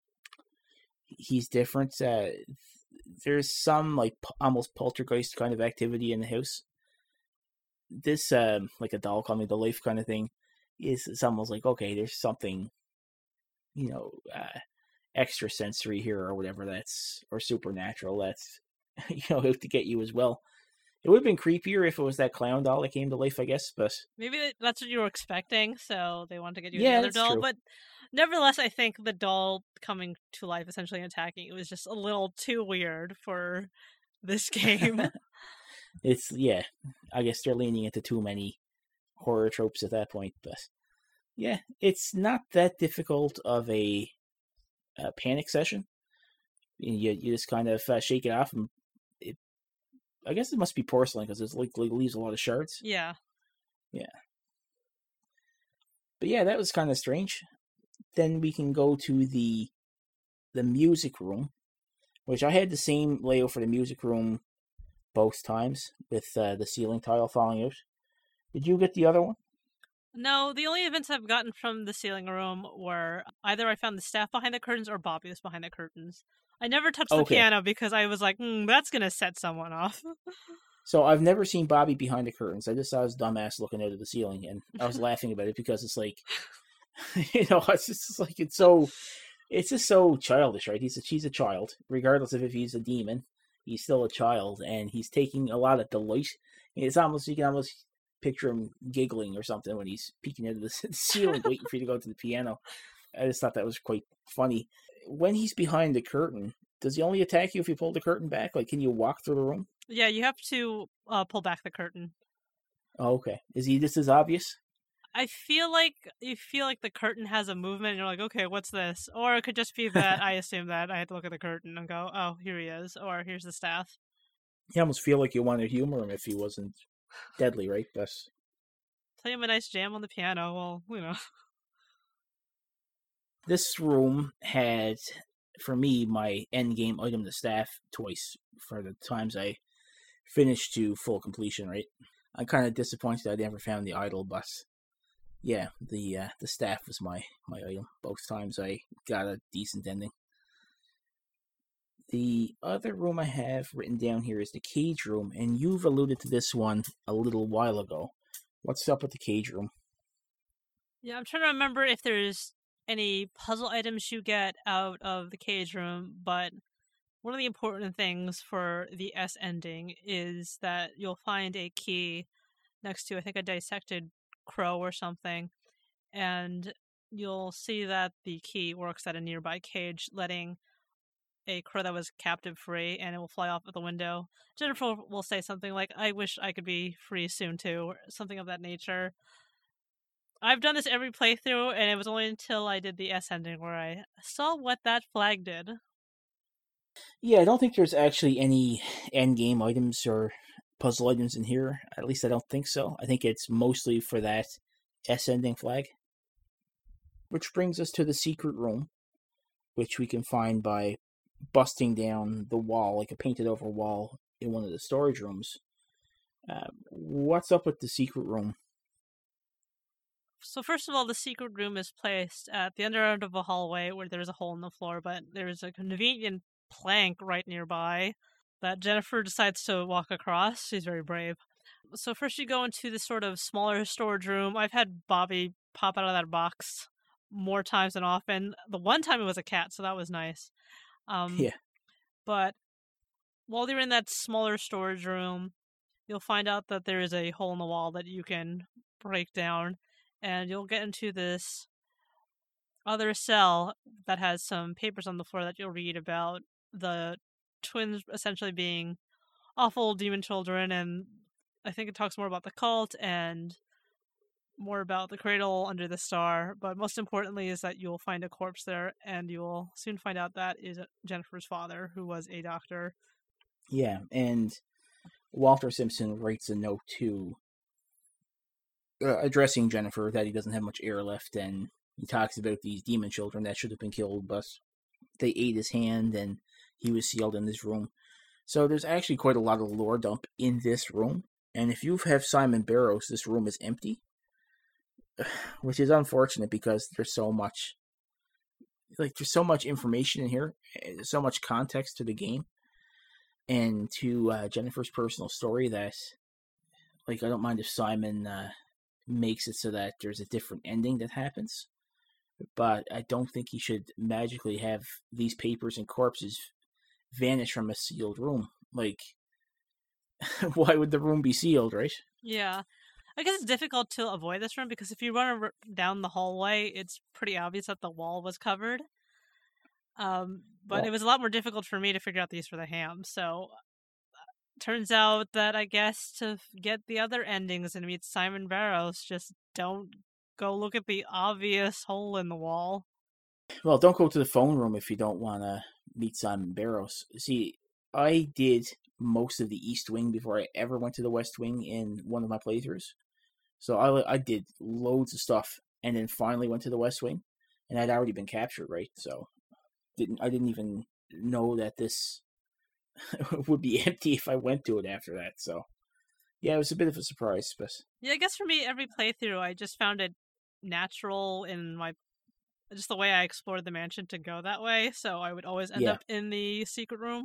he's different, uh, there's some like almost poltergeist kind of activity in the house. This, um, like a doll coming to life kind of thing, is it's almost like, okay, there's something, you know, uh, extra sensory here or whatever that's, or supernatural that's, you know, out to get you as well. It would have been creepier if it was that clown doll that came to life, I guess, but...
Maybe that's what you were expecting, so they wanted to get you
yeah,
another doll,
true.
But nevertheless, I think the doll coming to life, essentially attacking, it was just a little too weird for this game.
It's, yeah, I guess they're leaning into too many horror tropes at that point, but... Yeah, it's not that difficult of a, a panic session. You you just kind of uh, shake it off, and it, I guess it must be porcelain because it's like, like leaves a lot of shards.
Yeah,
yeah. But yeah, that was kind of strange. Then we can go to the the music room, which I had the same layout for the music room both times with uh, the ceiling tile falling out. Did you get the other one?
No, the only events I've gotten from the ceiling room were either I found the staff behind the curtains or Bobby was behind the curtains. I never touched
okay.
the piano because I was like, mm, that's going to set someone off.
So I've never seen Bobby behind the curtains. I just saw his dumbass looking out of the ceiling, and I was laughing about it because it's like, you know, it's just like, it's so, it's just so childish, right? He's a, she's a child, regardless of if he's a demon, he's still a child, and he's taking a lot of delight. It's almost, you can almost picture him giggling or something when he's peeking out of the ceiling, waiting for you to go to the piano. I just thought that was quite funny. When he's behind the curtain, does he only attack you if you pull the curtain back? Like, can you walk through the room?
Yeah, you have to uh, pull back the curtain.
Oh, okay. Is he just as obvious?
I feel like you feel like the curtain has a movement, and you're like, okay, what's this? Or it could just be that I assume that I had to look at the curtain and go, oh, here he is, or here's the staff.
You almost feel like you want to humor him if he wasn't deadly, right? But
play him a nice jam on the piano. Well, you know.
This room had, for me, my end game item to staff twice for the times I finished to full completion, right? I'm kind of disappointed I never found the idol, but yeah, the uh, the staff was my, my item. Both times I got a decent ending. The other room I have written down here is the cage room, and you've alluded to this one a little while ago. What's up with the cage room?
Yeah, I'm trying to remember if there's any puzzle items you get out of the cage room, but one of the important things for the S ending is that you'll find a key next to, I think, a dissected crow or something, and you'll see that the key works at a nearby cage, letting a crow that was captive free, and it will fly off at the window. Jennifer will say something like, I wish I could be free soon too, or something of that nature. I've done this every playthrough, and it was only until I did the S ending where I saw what that flag did.
Yeah, I don't think there's actually any endgame items or puzzle items in here. At least I don't think so. I think it's mostly for that S ending flag. Which brings us to the secret room, which we can find by busting down the wall, like a painted over wall in one of the storage rooms. Uh, what's up with the secret room?
So first of all, the secret room is placed at the under end of a hallway where there's a hole in the floor, but there's a convenient plank right nearby that Jennifer decides to walk across. She's very brave. So first you go into this sort of smaller storage room. I've had Bobby pop out of that box more times than often. The one time it was a cat, so that was nice. Um,
yeah.
But while you're in that smaller storage room, you'll find out that there is a hole in the wall that you can break down, and you'll get into this other cell that has some papers on the floor that you'll read about the twins essentially being awful demon children, and I think it talks more about the cult and more about the cradle under the star, but most importantly is that you'll find a corpse there, and you'll soon find out that is Jennifer's father, who was a doctor.
Yeah, and Walter Simpson writes a note to uh, addressing Jennifer that he doesn't have much air left, and he talks about these demon children that should have been killed, but they ate his hand, and he was sealed in this room. So there's actually quite a lot of lore dump in this room, and if you have Simon Barrows, this room is empty, which is unfortunate because there's so much, like, there's so much information in here, there's so much context to the game, and to uh, Jennifer's personal story that, like, I don't mind if Simon uh, makes it so that there's a different ending that happens, but I don't think he should magically have these papers and corpses vanish from a sealed room. Like, why would the room be sealed, right?
Yeah. I guess it's difficult to avoid this room because if you run down the hallway, it's pretty obvious that the wall was covered. Um, but well, it was a lot more difficult for me to figure out these were the hams. So turns out that I guess to get the other endings and meet Simon Barrows, just don't go look at the obvious hole in the wall.
Well, don't go to the phone room if you don't want to meet Simon Barrows. See, I did most of the East Wing before I ever went to the West Wing in one of my playthroughs. So I, I did loads of stuff and then finally went to the West Wing, and I'd already been captured, right? So didn't I didn't even know that this would be empty if I went to it after that. So yeah, it was a bit of a surprise. But
yeah, I guess for me, every playthrough, I just found it natural in my just the way I explored the mansion to go that way. So I would always end
yeah.
up in the secret room.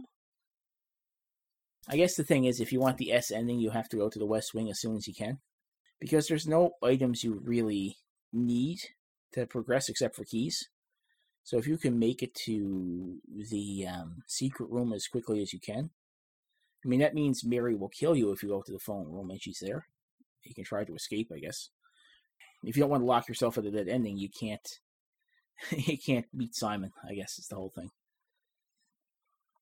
I guess the thing is, if you want the S ending, you have to go to the West Wing as soon as you can, because there's no items you really need to progress except for keys. So if you can make it to the um, secret room as quickly as you can, I mean, that means Mary will kill you if you go to the phone room and she's there. You can try to escape, I guess. If you don't want to lock yourself out of that ending, you can't. You can't beat Simon, I guess, is the whole thing.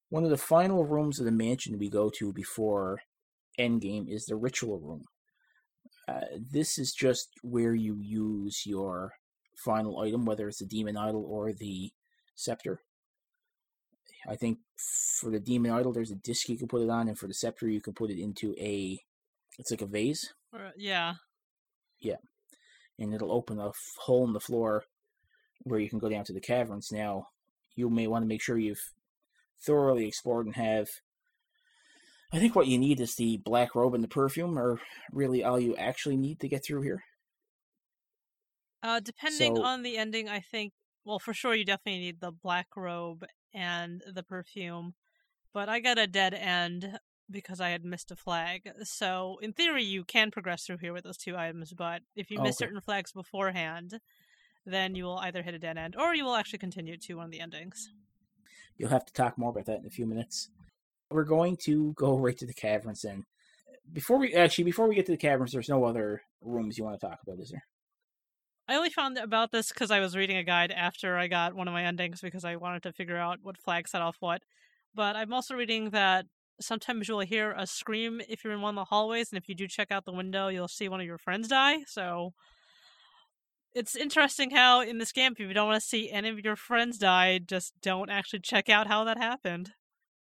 One of the final rooms of the mansion we go to before Endgame is the ritual room. Uh, this is just where you use your final item, whether it's the demon idol or the scepter. I think for the demon idol, there's a disc you can put it on, and for the scepter, you can put it into a, it's like a vase.
Or, yeah.
Yeah. And it'll open a f- hole in the floor where you can go down to the caverns. Now, you may want to make sure you've thoroughly explored and have, I think what you need is the black robe and the perfume, are really all you actually need to get through here.
Uh, depending
So-
on the ending, I think, well, for sure you definitely need the black robe and the perfume. But I got a dead end because I had missed a flag. So, in theory, you can progress through here with those two items, but if you miss
Okay.
certain flags beforehand, then you will either hit a dead end, or you will actually continue to one of the endings.
You'll have to talk more about that in a few minutes. We're going to go right to the caverns then. Before we actually, before we get to the caverns, there's no other rooms you want to talk about, is there?
I only found about this because I was reading a guide after I got one of my endings because I wanted to figure out what flag set off what. But I'm also reading that sometimes you'll hear a scream if you're in one of the hallways, and if you do check out the window, you'll see one of your friends die. So it's interesting how in this game, if you don't want to see any of your friends die, just don't actually check out how that happened.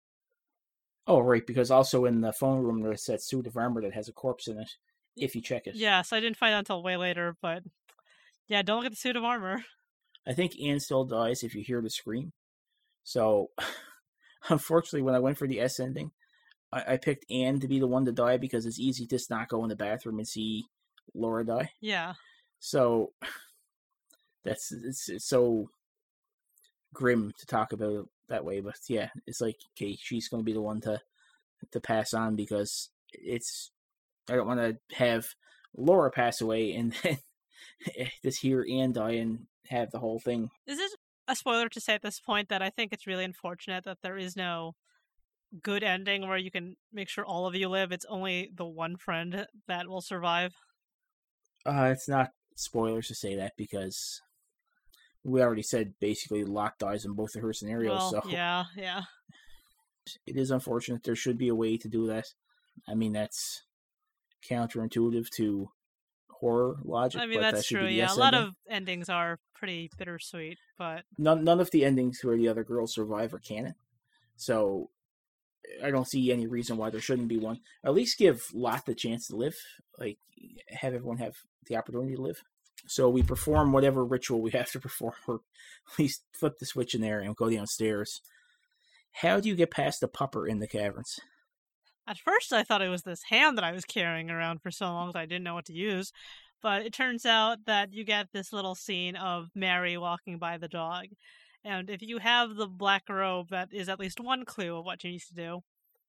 Oh, right, because also in the phone room there's that suit of armor that has a corpse in it, if you check it.
Yes, I didn't find out until way later, but yeah, don't look at the suit of armor.
I think Anne still dies if you hear the scream. So, unfortunately, when I went for the S ending, I, I picked Anne to be the one to die because it's easy to just not go in the bathroom and see Laura die.
Yeah.
So, that's it's, it's so grim to talk about it that way, but yeah, it's like, okay, she's going to be the one to to pass on because it's, I don't want to have Laura pass away and then just hear Anne die and have the whole thing.
Is it a spoiler to say at this point that I think it's really unfortunate that there is no good ending where you can make sure all of you live? It's only the one friend that will survive.
Uh, it's not spoilers to say that because we already said basically Locke dies in both of her scenarios,
Well,
so
yeah, yeah.
it is unfortunate. There should be a way to do that. I mean, that's counterintuitive to horror logic.
I mean,
but
that's
that should
true,
be the
yeah.
yes
A lot
ending.
of endings are pretty bittersweet, but
None, none of the endings where the other girls survive are canon. So I don't see any reason why there shouldn't be one. At least give Lot the chance to live. Like, have everyone have the opportunity to live. So we perform whatever ritual we have to perform, or at least flip the switch in there and go downstairs. How do you get past the pupper in the caverns?
at first I thought it was this hand that I was carrying around for so long that I didn't know what to use. But it turns out that you get this little scene of Mary walking by the dog. And if you have the black robe, that is at least one clue of what you need to do.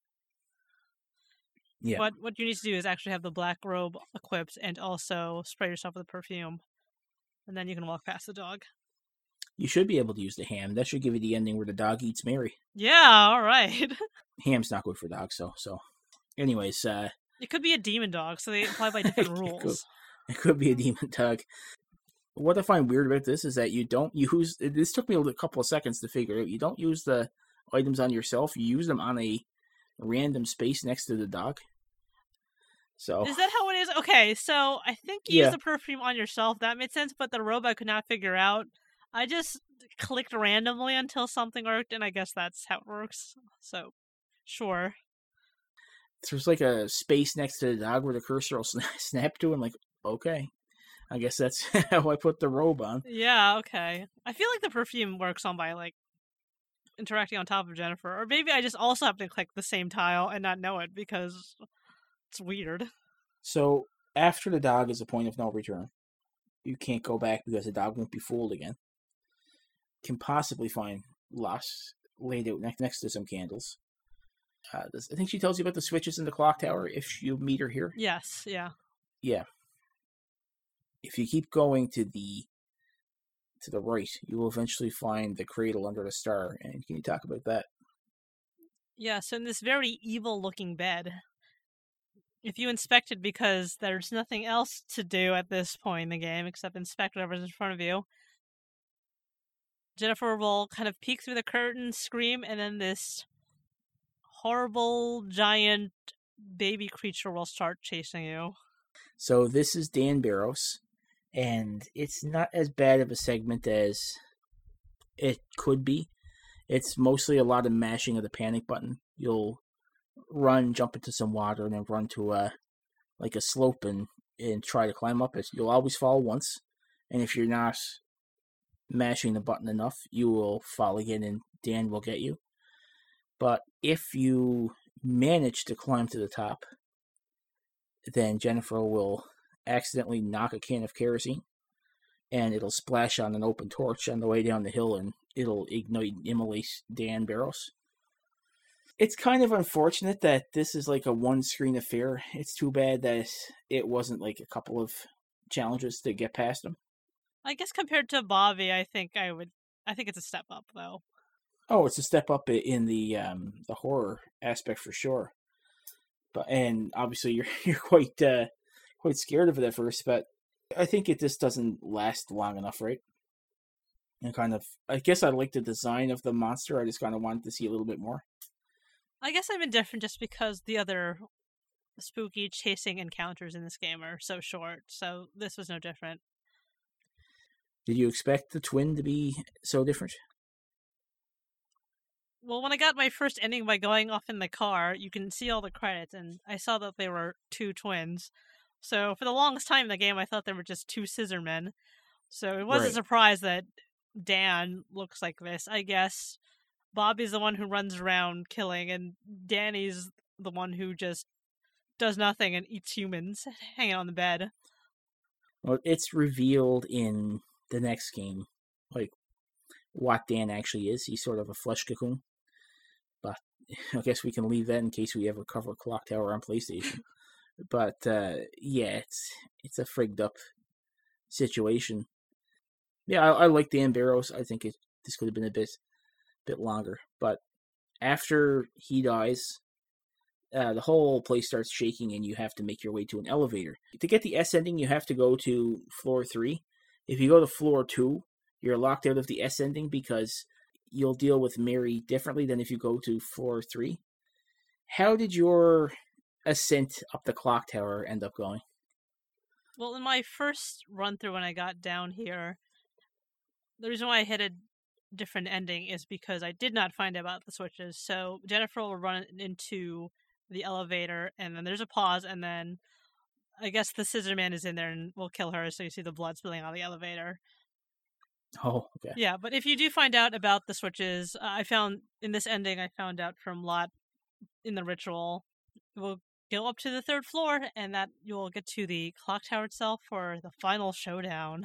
Yeah.
But what you need to do is actually have the black robe equipped and also spray yourself with perfume. And then you can walk past the dog.
You should be able to use the ham. That should give you the ending where the dog eats Mary.
Yeah, alright.
Ham's not good for dogs, though. So, anyways, uh,
It could be a demon dog, so they apply by different
It could.
rules.
it could be a demon dog. What I find weird about this is that you don't use. This took me a couple of seconds to figure out. You don't use the items on yourself. You use them on a random space next to the dog. So
Is that how it is? Okay, so I think you
Yeah.
use the perfume on yourself. That made sense, but the robe I could not figure out. I just clicked randomly until something worked, and I guess that's how it works. So, sure.
there's like a space next to the dog where the cursor will sna- snap to, and like, okay, I guess that's how I put the robe on.
Yeah, okay. I feel like the perfume works on by, like, interacting on top of Jennifer. Or maybe I just also have to click the same tile and not know it because it's weird.
So after the dog is a point of no return, you can't go back because the dog won't be fooled again. Can possibly find Lost laid out next next to some candles. Uh, this, I think she tells you about the switches in the clock tower if you meet her here.
Yes, yeah.
Yeah. If you keep going to the to the right, you will eventually find the cradle under the star. And can you talk about that?
Yeah, so in this very evil-looking bed, if you inspect it because there's nothing else to do at this point in the game except inspect whatever's in front of you, Jennifer will kind of peek through the curtain, scream, and then this horrible giant baby creature will start chasing you.
So this is Dan Barrows, and it's not as bad of a segment as it could be. It's mostly a lot of mashing of the panic button. You'll run, jump into some water, and then run to a like a slope and, and try to climb up it. You'll always fall once, and if you're not mashing the button enough, you will fall again, and Dan will get you. But if you manage to climb to the top, then Jennifer will accidentally knock a can of kerosene, and it'll splash on an open torch on the way down the hill, and it'll ignite and immolate Dan Barrows. It's kind of unfortunate that this is like a one-screen affair. It's too bad that it wasn't like a couple of challenges to get past them.
I guess compared to Bobby, I think I would. I think it's a step up, though.
Oh, it's a step up in the um, the horror aspect for sure. But and obviously you're you're quite uh, quite scared of it at first, but I think it just doesn't last long enough, right? And kind of, I guess I like the design of the monster. I just kind of wanted to see a little bit more.
I guess I'm indifferent just because the other spooky chasing encounters in this game are so short, so this was no different.
Did you expect the twin to be so different?
Well, when I got my first ending by going off in the car, you can see all the credits, and I saw that they were two twins. So for the longest time in the game, I thought they were just two scissor men. So it was
Right.
a surprise that Dan looks like this. I guess Bobby's the one who runs around killing, and Danny's the one who just does nothing and eats humans hanging on the bed.
Well, it's revealed in the next game, like, what Dan actually is. He's sort of a flesh cocoon. But I guess we can leave that in case we ever cover Clock Tower on PlayStation. But, uh, yeah, it's it's a frigged up situation. Yeah, I, I like Dan Barrows. I think it, this could have been a bit bit longer. But after he dies, uh, the whole place starts shaking and you have to make your way to an elevator. To get the S ending, you have to go to floor three. If you go to floor two, you're locked out of the S ending because you'll deal with Mary differently than if you go to floor three. How did your ascent up the clock tower end up going?
Well, in my first run through when I got down here, the reason why I hit a different ending is because I did not find out about the switches. So Jennifer will run into the elevator, and then there's a pause, and then I guess the scissor man is in there and will kill her, so you see the blood spilling out of the elevator.
Oh, okay.
Yeah, but if you do find out about the switches, uh, I found in this ending, I found out from Lot in the ritual, we'll go up to the third floor, and that you'll get to the clock tower itself for the final showdown.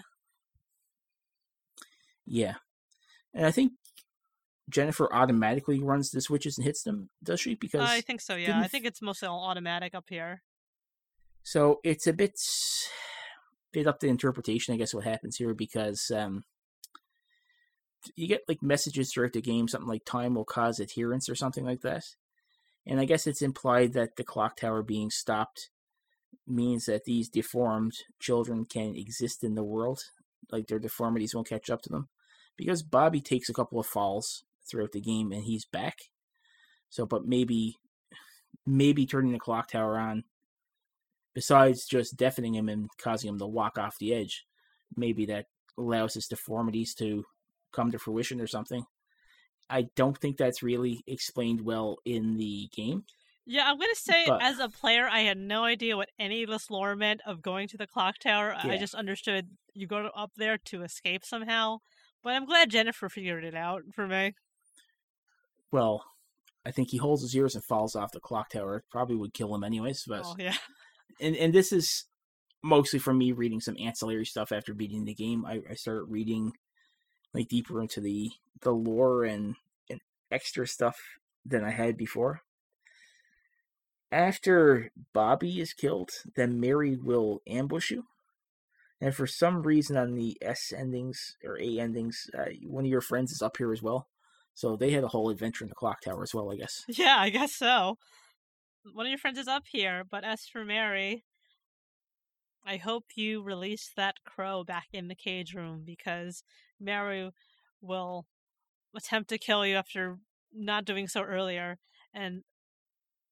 Yeah. And I think Jennifer automatically runs the switches and hits them, does she? Because
I think so, yeah. I think it's mostly all automatic up here.
So it's a bit, bit up to interpretation, I guess, what happens here, because um, you get like messages throughout the game, something like time will cause adherence or something like that. And I guess it's implied that the clock tower being stopped means that these deformed children can exist in the world, like their deformities won't catch up to them. Because Bobby takes a couple of falls throughout the game and he's back. So, but maybe, maybe turning the clock tower on, besides just deafening him and causing him to walk off the edge, maybe that allows his deformities to come to fruition or something. I don't think that's really explained well in the game.
Yeah, I'm going to say,
but,
as a player, I had no idea what any of this lore meant of going to the clock tower.
Yeah.
I just understood you go up there to escape somehow. But I'm glad Jennifer figured it out for me.
Well, I think he holds his ears and falls off the clock tower. It probably would kill him anyways. But,
oh, yeah.
And, and this is mostly from me reading some ancillary stuff after beating the game. I, I started reading like deeper into the, the lore and, and extra stuff than I had before. After Bobby is killed, then Mary will ambush you. And for some reason on the S endings, or A endings, uh, one of your friends is up here as well. So they had a whole adventure in the clock tower as well, I guess.
Yeah, I guess so. One of your friends is up here, but as for Mary, I hope you release that crow back in the cage room, because Mary will attempt to kill you after not doing so earlier. And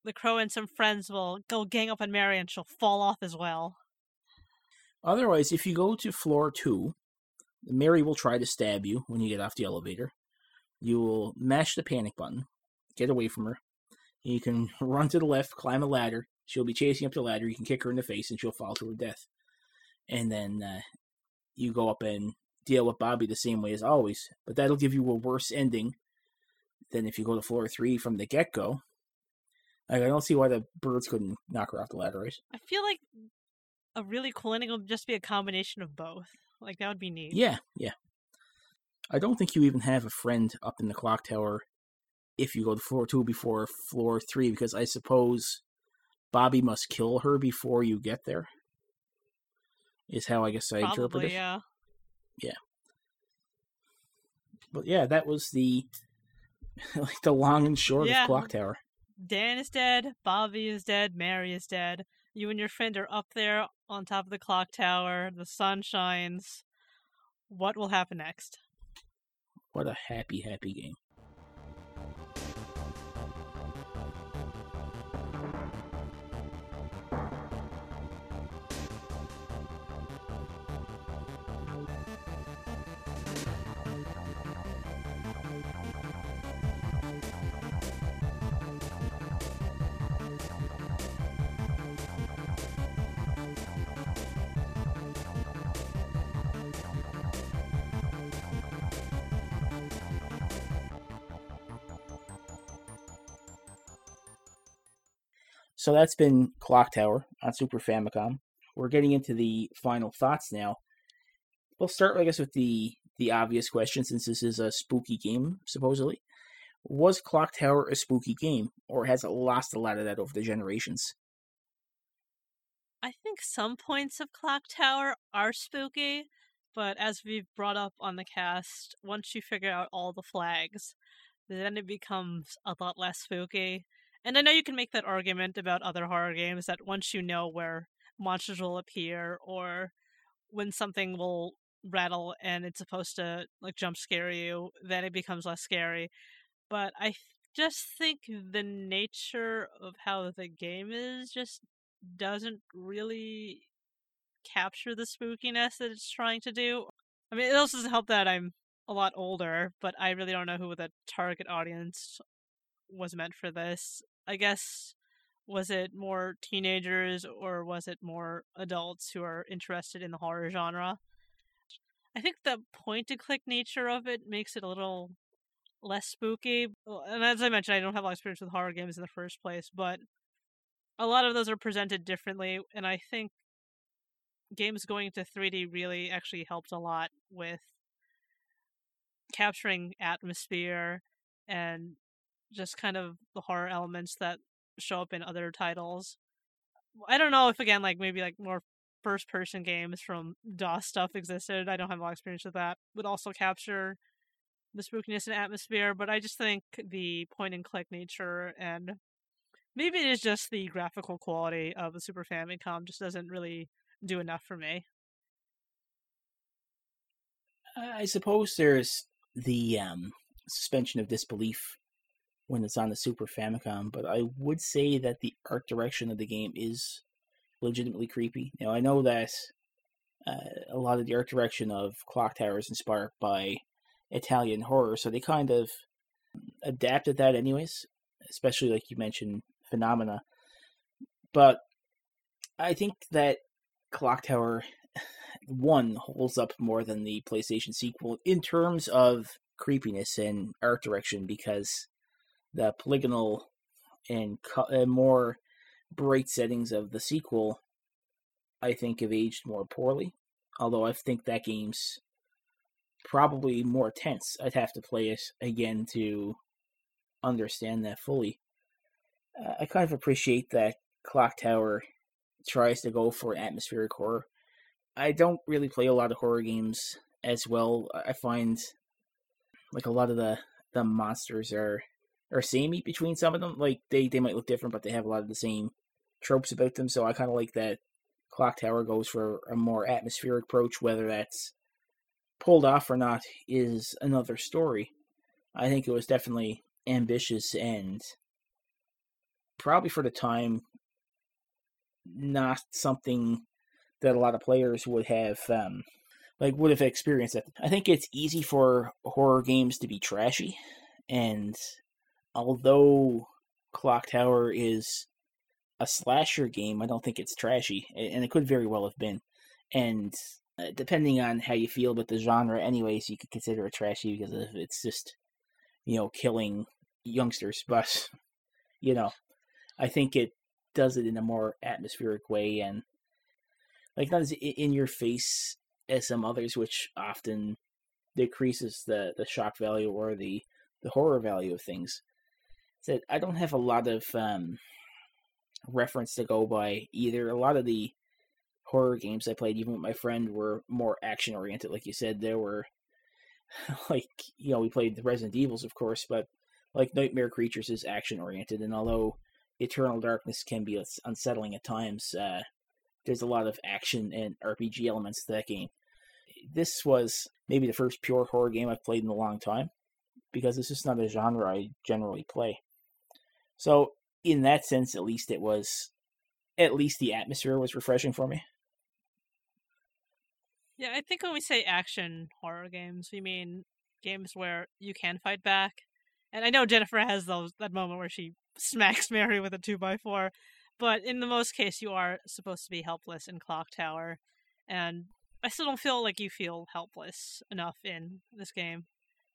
the crow and some friends will go gang up on Mary and she'll fall off as well.
Otherwise, if you go to floor two, Mary will try to stab you when you get off the elevator. You will mash the panic button, get away from her. You can run to the left, climb a ladder. She'll be chasing up the ladder. You can kick her in the face and she'll fall to her death. And then uh, you go up and deal with Bobby the same way as always. But that'll give you a worse ending than if you go to floor three from the get-go. Like, I don't see why the birds couldn't knock her off the ladder, right?
I feel like a really cool ending would just be a combination of both. Like, that would be neat.
Yeah, yeah. I don't think you even have a friend up in the clock tower if you go to floor two before floor three, because I suppose Bobby must kill her before you get there, is how I guess I
Probably,
interpret it.
yeah.
Yeah. But yeah, that was the like the long and short
yeah.
of Clock Tower.
Dan is dead, Bobby is dead, Mary is dead. You and your friend are up there on top of the clock tower, the sun shines. What will happen next?
What a happy, happy game. So that's been Clock Tower on Super Famicom. We're getting into the final thoughts now. We'll start, I guess, with the, the obvious question, since this is a spooky game, supposedly. Was Clock Tower a spooky game, or has it lost a lot of that over the generations?
I think some points of Clock Tower are spooky, but as we've brought up on the cast, once you figure out all the flags, then it becomes a lot less spooky. And I know you can make that argument about other horror games, that once you know where monsters will appear, or when something will rattle and it's supposed to like jump scare you, then it becomes less scary. But I just think the nature of how the game is just doesn't really capture the spookiness that it's trying to do. I mean, it also doesn't help that I'm a lot older, but I really don't know who the target audience was meant for this. I guess, was it more teenagers or was it more adults who are interested in the horror genre? I think the point-and-click nature of it makes it a little less spooky. And as I mentioned, I don't have a lot of experience with horror games in the first place, but a lot of those are presented differently, and I think games going to three D really actually helped a lot with capturing atmosphere and just kind of the horror elements that show up in other titles. I don't know if, again, like maybe like more first-person games from DOS stuff existed. I don't have a lot of experience with that. Would also capture the spookiness and atmosphere, but I just think the point-and-click nature and maybe it is just the graphical quality of the Super Famicom just doesn't really do enough for me.
I suppose there's the um, suspension of disbelief when it's on the Super Famicom, but I would say that the art direction of the game is legitimately creepy. Now, I know that uh, a lot of the art direction of Clock Tower is inspired by Italian horror, so they kind of adapted that anyways, especially like you mentioned, Phenomena. But I think that Clock Tower one holds up more than the PlayStation sequel in terms of creepiness and art direction, because the polygonal and co- uh, more bright settings of the sequel, I think, have aged more poorly. Although I think that game's probably more tense. I'd have to play it again to understand that fully. Uh, I kind of appreciate that Clock Tower tries to go for atmospheric horror. I don't really play a lot of horror games as well. I find like a lot of the, the monsters are are samey between some of them. Like they, they might look different, but they have a lot of the same tropes about them. So I kind of like that Clock Tower goes for a more atmospheric approach. Whether that's pulled off or not is another story. I think it was definitely ambitious and probably for the time, not something that a lot of players would have um, like would have experienced it. I think it's easy for horror games to be trashy, and although Clock Tower is a slasher game, I don't think it's trashy, and it could very well have been. And uh, depending on how you feel about the genre, anyways, you could consider it trashy because of, it's just, you know, killing youngsters. But you know, I think it does it in a more atmospheric way, and like not as in your face as some others, which often decreases the, the shock value or the, the horror value of things. So I don't have a lot of um, reference to go by either. A lot of the horror games I played, even with my friend, were more action oriented. Like you said, there were like, you know, we played the Resident Evils, of course, but like Nightmare Creatures is action oriented, and although Eternal Darkness can be unsettling at times, uh, there's a lot of action and R P G elements to that game. This was maybe the first pure horror game I've played in a long time, because it's just not a genre I generally play. So, in that sense, at least it was, at least the atmosphere was refreshing for me.
Yeah, I think when we say action horror games, we mean games where you can fight back. And I know Jennifer has those that moment where she smacks Mary with a two by four, but in the most case, you are supposed to be helpless in Clock Tower, and I still don't feel like you feel helpless enough in this game.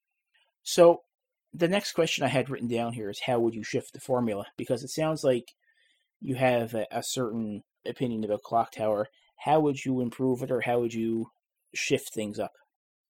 So, the next question I had written down here is, how would you shift the formula? Because it sounds like you have a, a certain opinion about Clock Tower. How would you improve it, or how would you shift things up?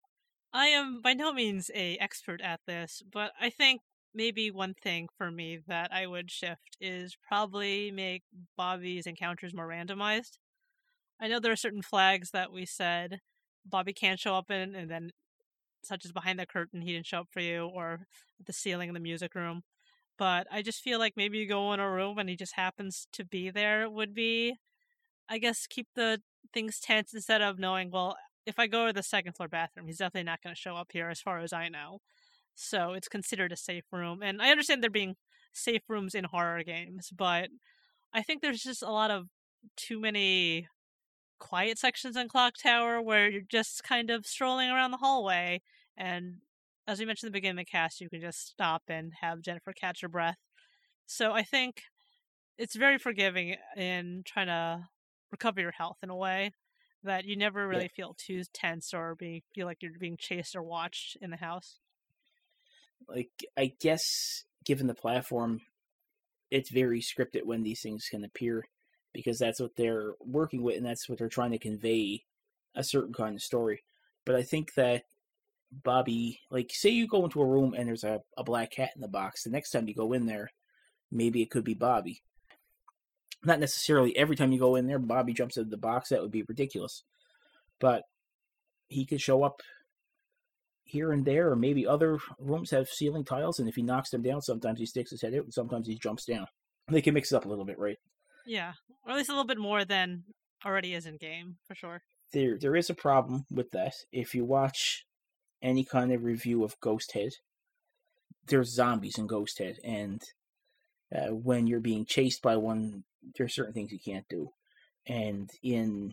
I am by no means a expert at this, but I think maybe one thing for me that I would shift is probably make Bobby's encounters more randomized. I know there are certain flags that we said Bobby can't show up in, and then such as behind the curtain, he didn't show up for you, or the ceiling in the music room. But I just feel like maybe you go in a room and he just happens to be there would be, I guess, keep the things tense instead of knowing, well, if I go to the second floor bathroom, he's definitely not going to show up here as far as I know. So it's considered a safe room. And I understand there being safe rooms in horror games, but I think there's just a lot of too many quiet sections in Clock Tower where you're just kind of strolling around the hallway, and as we mentioned at the beginning of the cast, you can just stop and have Jennifer catch her breath. So I think it's very forgiving in trying to recover your health in a way that you never really yeah. feel too tense or be, feel like you're being chased or watched in the house.
Like, I guess, given the platform, it's very scripted when these things can appear, because that's what they're working with, and that's what they're trying to convey, a certain kind of story. But I think that Bobby, like, say you go into a room and there's a, a black cat in the box, the next time you go in there, maybe it could be Bobby. Not necessarily every time you go in there, Bobby jumps into the box, that would be ridiculous. But he could show up here and there, or maybe other rooms have ceiling tiles, and if he knocks them down, sometimes he sticks his head out, and sometimes he jumps down. They can mix it up a little bit, right?
Yeah, or at least a little bit more than already is in game, for sure.
There, there is a problem with that. If you watch any kind of review of Ghost Head, there's zombies in Ghost Head, and uh, when you're being chased by one, there's certain things you can't do. And in...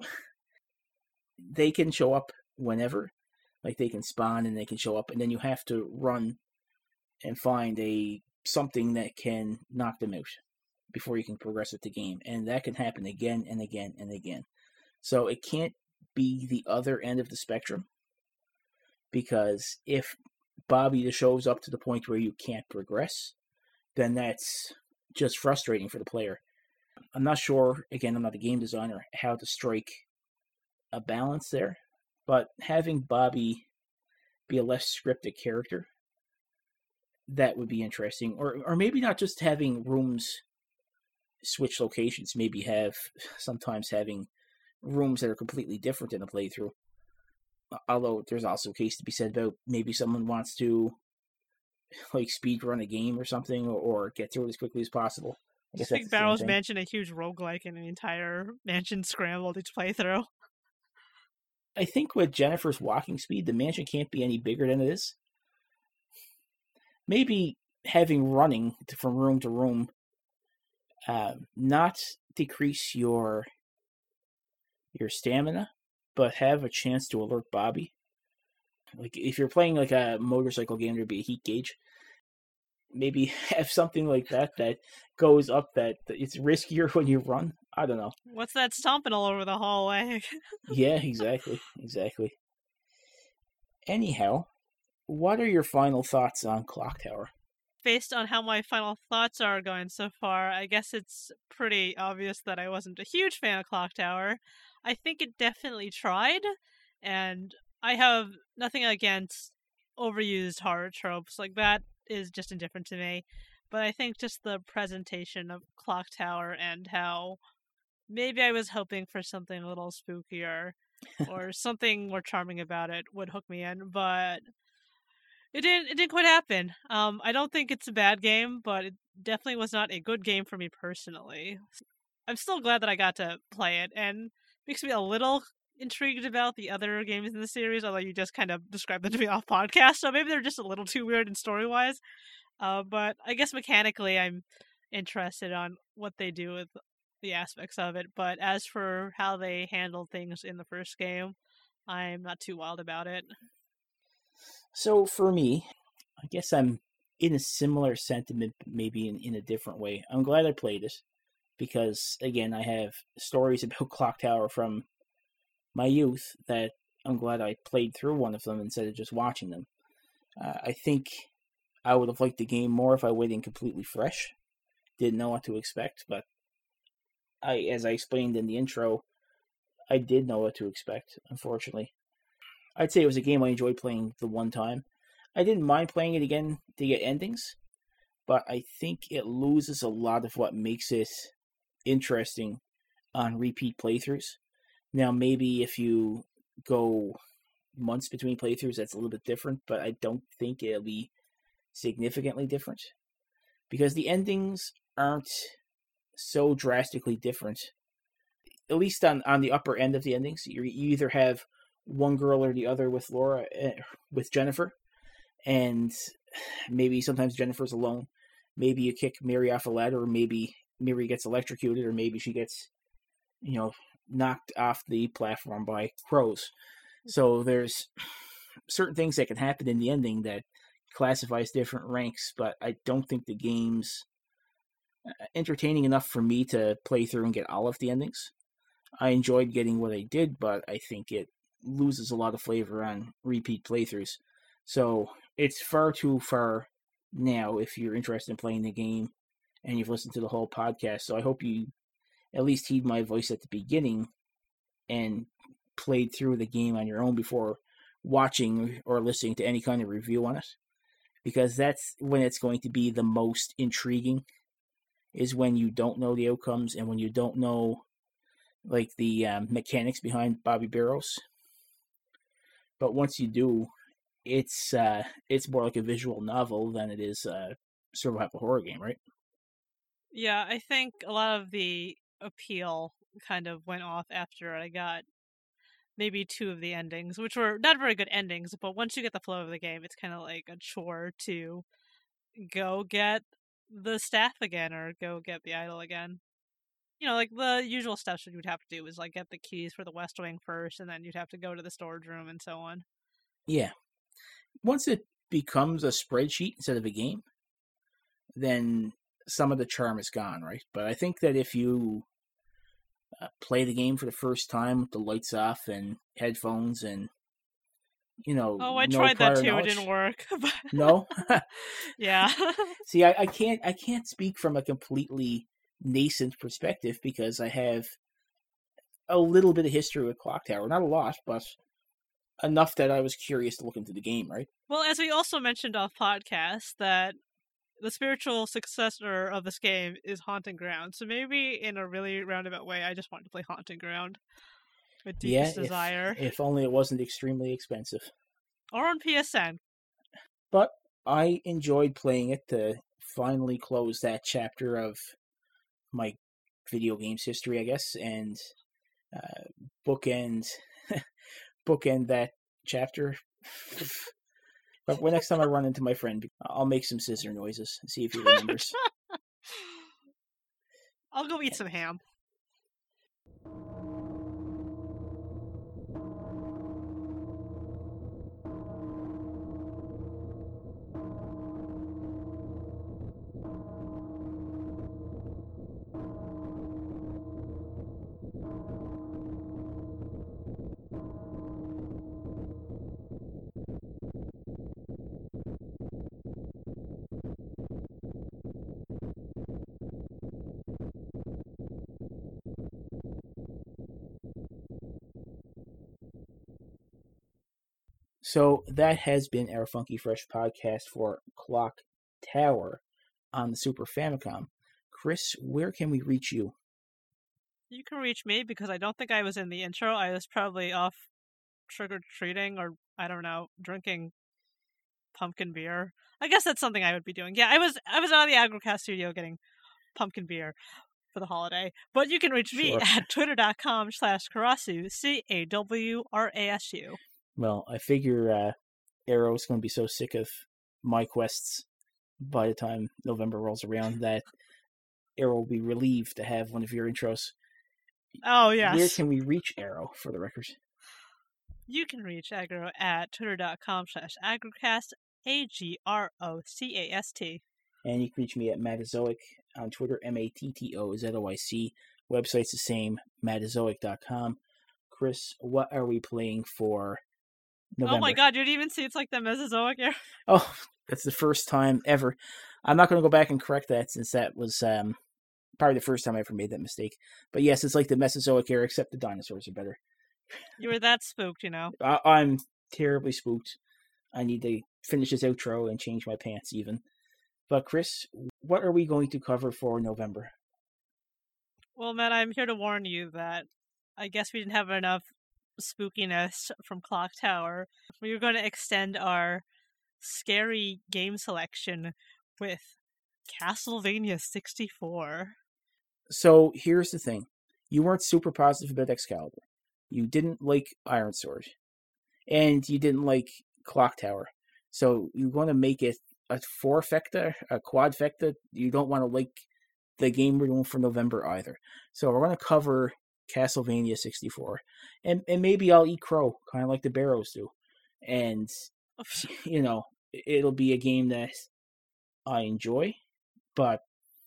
they can show up whenever. Like, they can spawn and they can show up, and then you have to run and find a something that can knock them out before you can progress with the game. And that can happen again and again and again. So it can't be the other end of the spectrum, because if Bobby just shows up to the point where you can't progress, then that's just frustrating for the player. I'm not sure, again, I'm not a game designer, how to strike a balance there, but having Bobby be a less scripted character, that would be interesting. Or or maybe not just having rooms switch locations, maybe have sometimes having rooms that are completely different in a playthrough. Although there's also a case to be said about maybe someone wants to like speed run a game or something, or, or get through it as quickly as possible. I guess
I think Barrow's Mansion a huge roguelike and an entire mansion scrambled each playthrough.
I think with Jennifer's walking speed, the mansion can't be any bigger than it is. Maybe having running from room to room um, not decrease your your stamina, but have a chance to alert Bobby. Like if you're playing like a motorcycle game, there'd be a heat gauge. Maybe have something like that that goes up that it's riskier when you run. I don't know.
What's that stomping all over the hallway?
Yeah, exactly, exactly. Anyhow, what are your final thoughts on Clock Tower?
Based on how my final thoughts are going so far, I guess it's pretty obvious that I wasn't a huge fan of Clock Tower. I think it definitely tried, and I have nothing against overused horror tropes. Like, that is just indifferent to me. But I think just the presentation of Clock Tower and how maybe I was hoping for something a little spookier or something more charming about it would hook me in, but it didn't it didn't quite happen. Um, I don't think it's a bad game, but it definitely was not a good game for me personally. I'm still glad that I got to play it, and makes me a little intrigued about the other games in the series, although you just kind of described them to me off podcast, so maybe they're just a little too weird in story-wise. Uh, but I guess mechanically I'm interested on what they do with the aspects of it, but as for how they handled things in the first game, I'm not too wild about it.
So for me, I guess I'm in a similar sentiment, maybe in, in a different way. I'm glad I played it because, again, I have stories about Clock Tower from my youth that I'm glad I played through one of them instead of just watching them. Uh, I think I would have liked the game more if I went in completely fresh. Didn't know what to expect, but I, as I explained in the intro, I did know what to expect, unfortunately. I'd say it was a game I enjoyed playing the one time. I didn't mind playing it again to get endings, but I think it loses a lot of what makes it interesting on repeat playthroughs. Now, maybe if you go months between playthroughs, that's a little bit different, but I don't think it'll be significantly different because the endings aren't so drastically different. At least on, on the upper end of the endings, you either have one girl or the other with Laura, uh, with Jennifer, and maybe sometimes Jennifer's alone. Maybe you kick Mary off a ladder, or maybe Mary gets electrocuted, or maybe she gets, you know, knocked off the platform by crows. So there's certain things that can happen in the ending that classifies different ranks, but I don't think the game's entertaining enough for me to play through and get all of the endings. I enjoyed getting what I did, but I think it loses a lot of flavor on repeat playthroughs. So it's far too far now if you're interested in playing the game and you've listened to the whole podcast. So I hope you at least heed my voice at the beginning and played through the game on your own before watching or listening to any kind of review on it. Because that's when it's going to be the most intriguing, is when you don't know the outcomes and when you don't know like the um, mechanics behind Bobby Barrows. But once you do, it's uh, it's more like a visual novel than it is a survival horror game, right?
Yeah, I think a lot of the appeal kind of went off after I got maybe two of the endings, which were not very good endings, but once you get the flow of the game, it's kind of like a chore to go get the staff again or go get the idol again. You know, like the usual steps that you would have to do is like get the keys for the West Wing first, and then you'd have to go to the storage room and so on.
Yeah. Once it becomes a spreadsheet instead of a game, then some of the charm is gone, right? But I think that if you uh, play the game for the first time with the lights off and headphones and, you know,
oh, I
no
tried that
prior
too.
knowledge,
It didn't work. But
no,
yeah.
See, I, I can't I can't speak from a completely nascent perspective because I have a little bit of history with Clock Tower, not a lot, but enough that I was curious to look into the game, right?
Well, as we also mentioned off podcast, that the spiritual successor of this game is Haunting Ground. So maybe in a really roundabout way, I just wanted to play Haunting Ground with deepest
yeah,
desire.
If, if only it wasn't extremely expensive.
Or on P S N.
But I enjoyed playing it to finally close that chapter of my video games history, I guess, and uh, bookend bookend that chapter. But when next time I run into my friend, I'll make some scissor noises and see if he remembers.
I'll go eat some ham.
So that has been our Funky Fresh podcast for Clock Tower on the Super Famicom. Chris, where can we reach you?
You can reach me because I don't think I was in the intro. I was probably off trick-or-treating or, I don't know, drinking pumpkin beer. I guess that's something I would be doing. Yeah, I was I was out of the Agrocast studio getting pumpkin beer for the holiday. But you can reach me
Sure.
at twitter.com slash Karasu, C A W R A S U.
Well, I figure uh, Arrow's going to be so sick of my quests by the time November rolls around that Arrow will be relieved to have one of your intros.
Oh, yes.
Where can we reach Arrow, for the record?
You can reach Agro at twitter.com slash agrocast, A G R O C A S T.
And you can reach me at Matazoic on Twitter, M A T T O Z O I C. Website's the same, matazoic dot com. Chris, what are we playing for November?
Oh my god, you didn't even see it's like the Mesozoic era.
Oh, that's the first time ever. I'm not going to go back and correct that since that was um, probably the first time I ever made that mistake. But yes, it's like the Mesozoic era, except the dinosaurs are better.
You were that spooked, you know.
I- I'm terribly spooked. I need to finish this outro and change my pants even. But Chris, what are we going to cover for November?
Well, Matt, I'm here to warn you that I guess we didn't have enough spookiness from Clock Tower. We were going to extend our scary game selection with Castlevania sixty-four.
So here's the thing. You weren't super positive about Excalibur. You didn't like Iron Sword. And you didn't like Clock Tower. So you're going to make it a four-fecta, a quad-fecta. You don't want to like the game we're doing for November either. So we're going to cover Castlevania sixty-four. And and maybe I'll eat crow, kind of like the Barrows do. And, you know, it'll be a game that I enjoy, but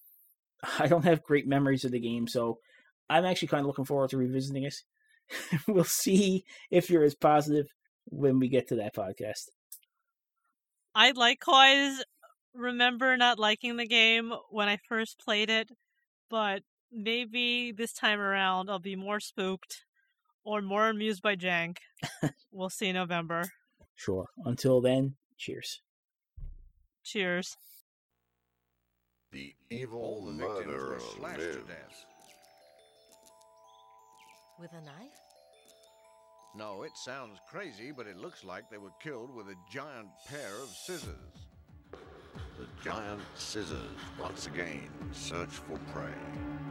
I don't have great memories of the game, so I'm actually kind of looking forward to revisiting it. We'll see if you're as positive when we get to that podcast.
I likewise remember not liking the game when I first played it, but maybe this time around I'll be more spooked or more amused by jank. We'll see in November.
Sure. Until then, cheers.
Cheers.
The evil
All the victims
murder
were
of
slashed
Liv.
to death.
With a knife?
No, it sounds crazy, but it looks like they were killed with a giant pair of scissors.
The giant scissors once again search for prey.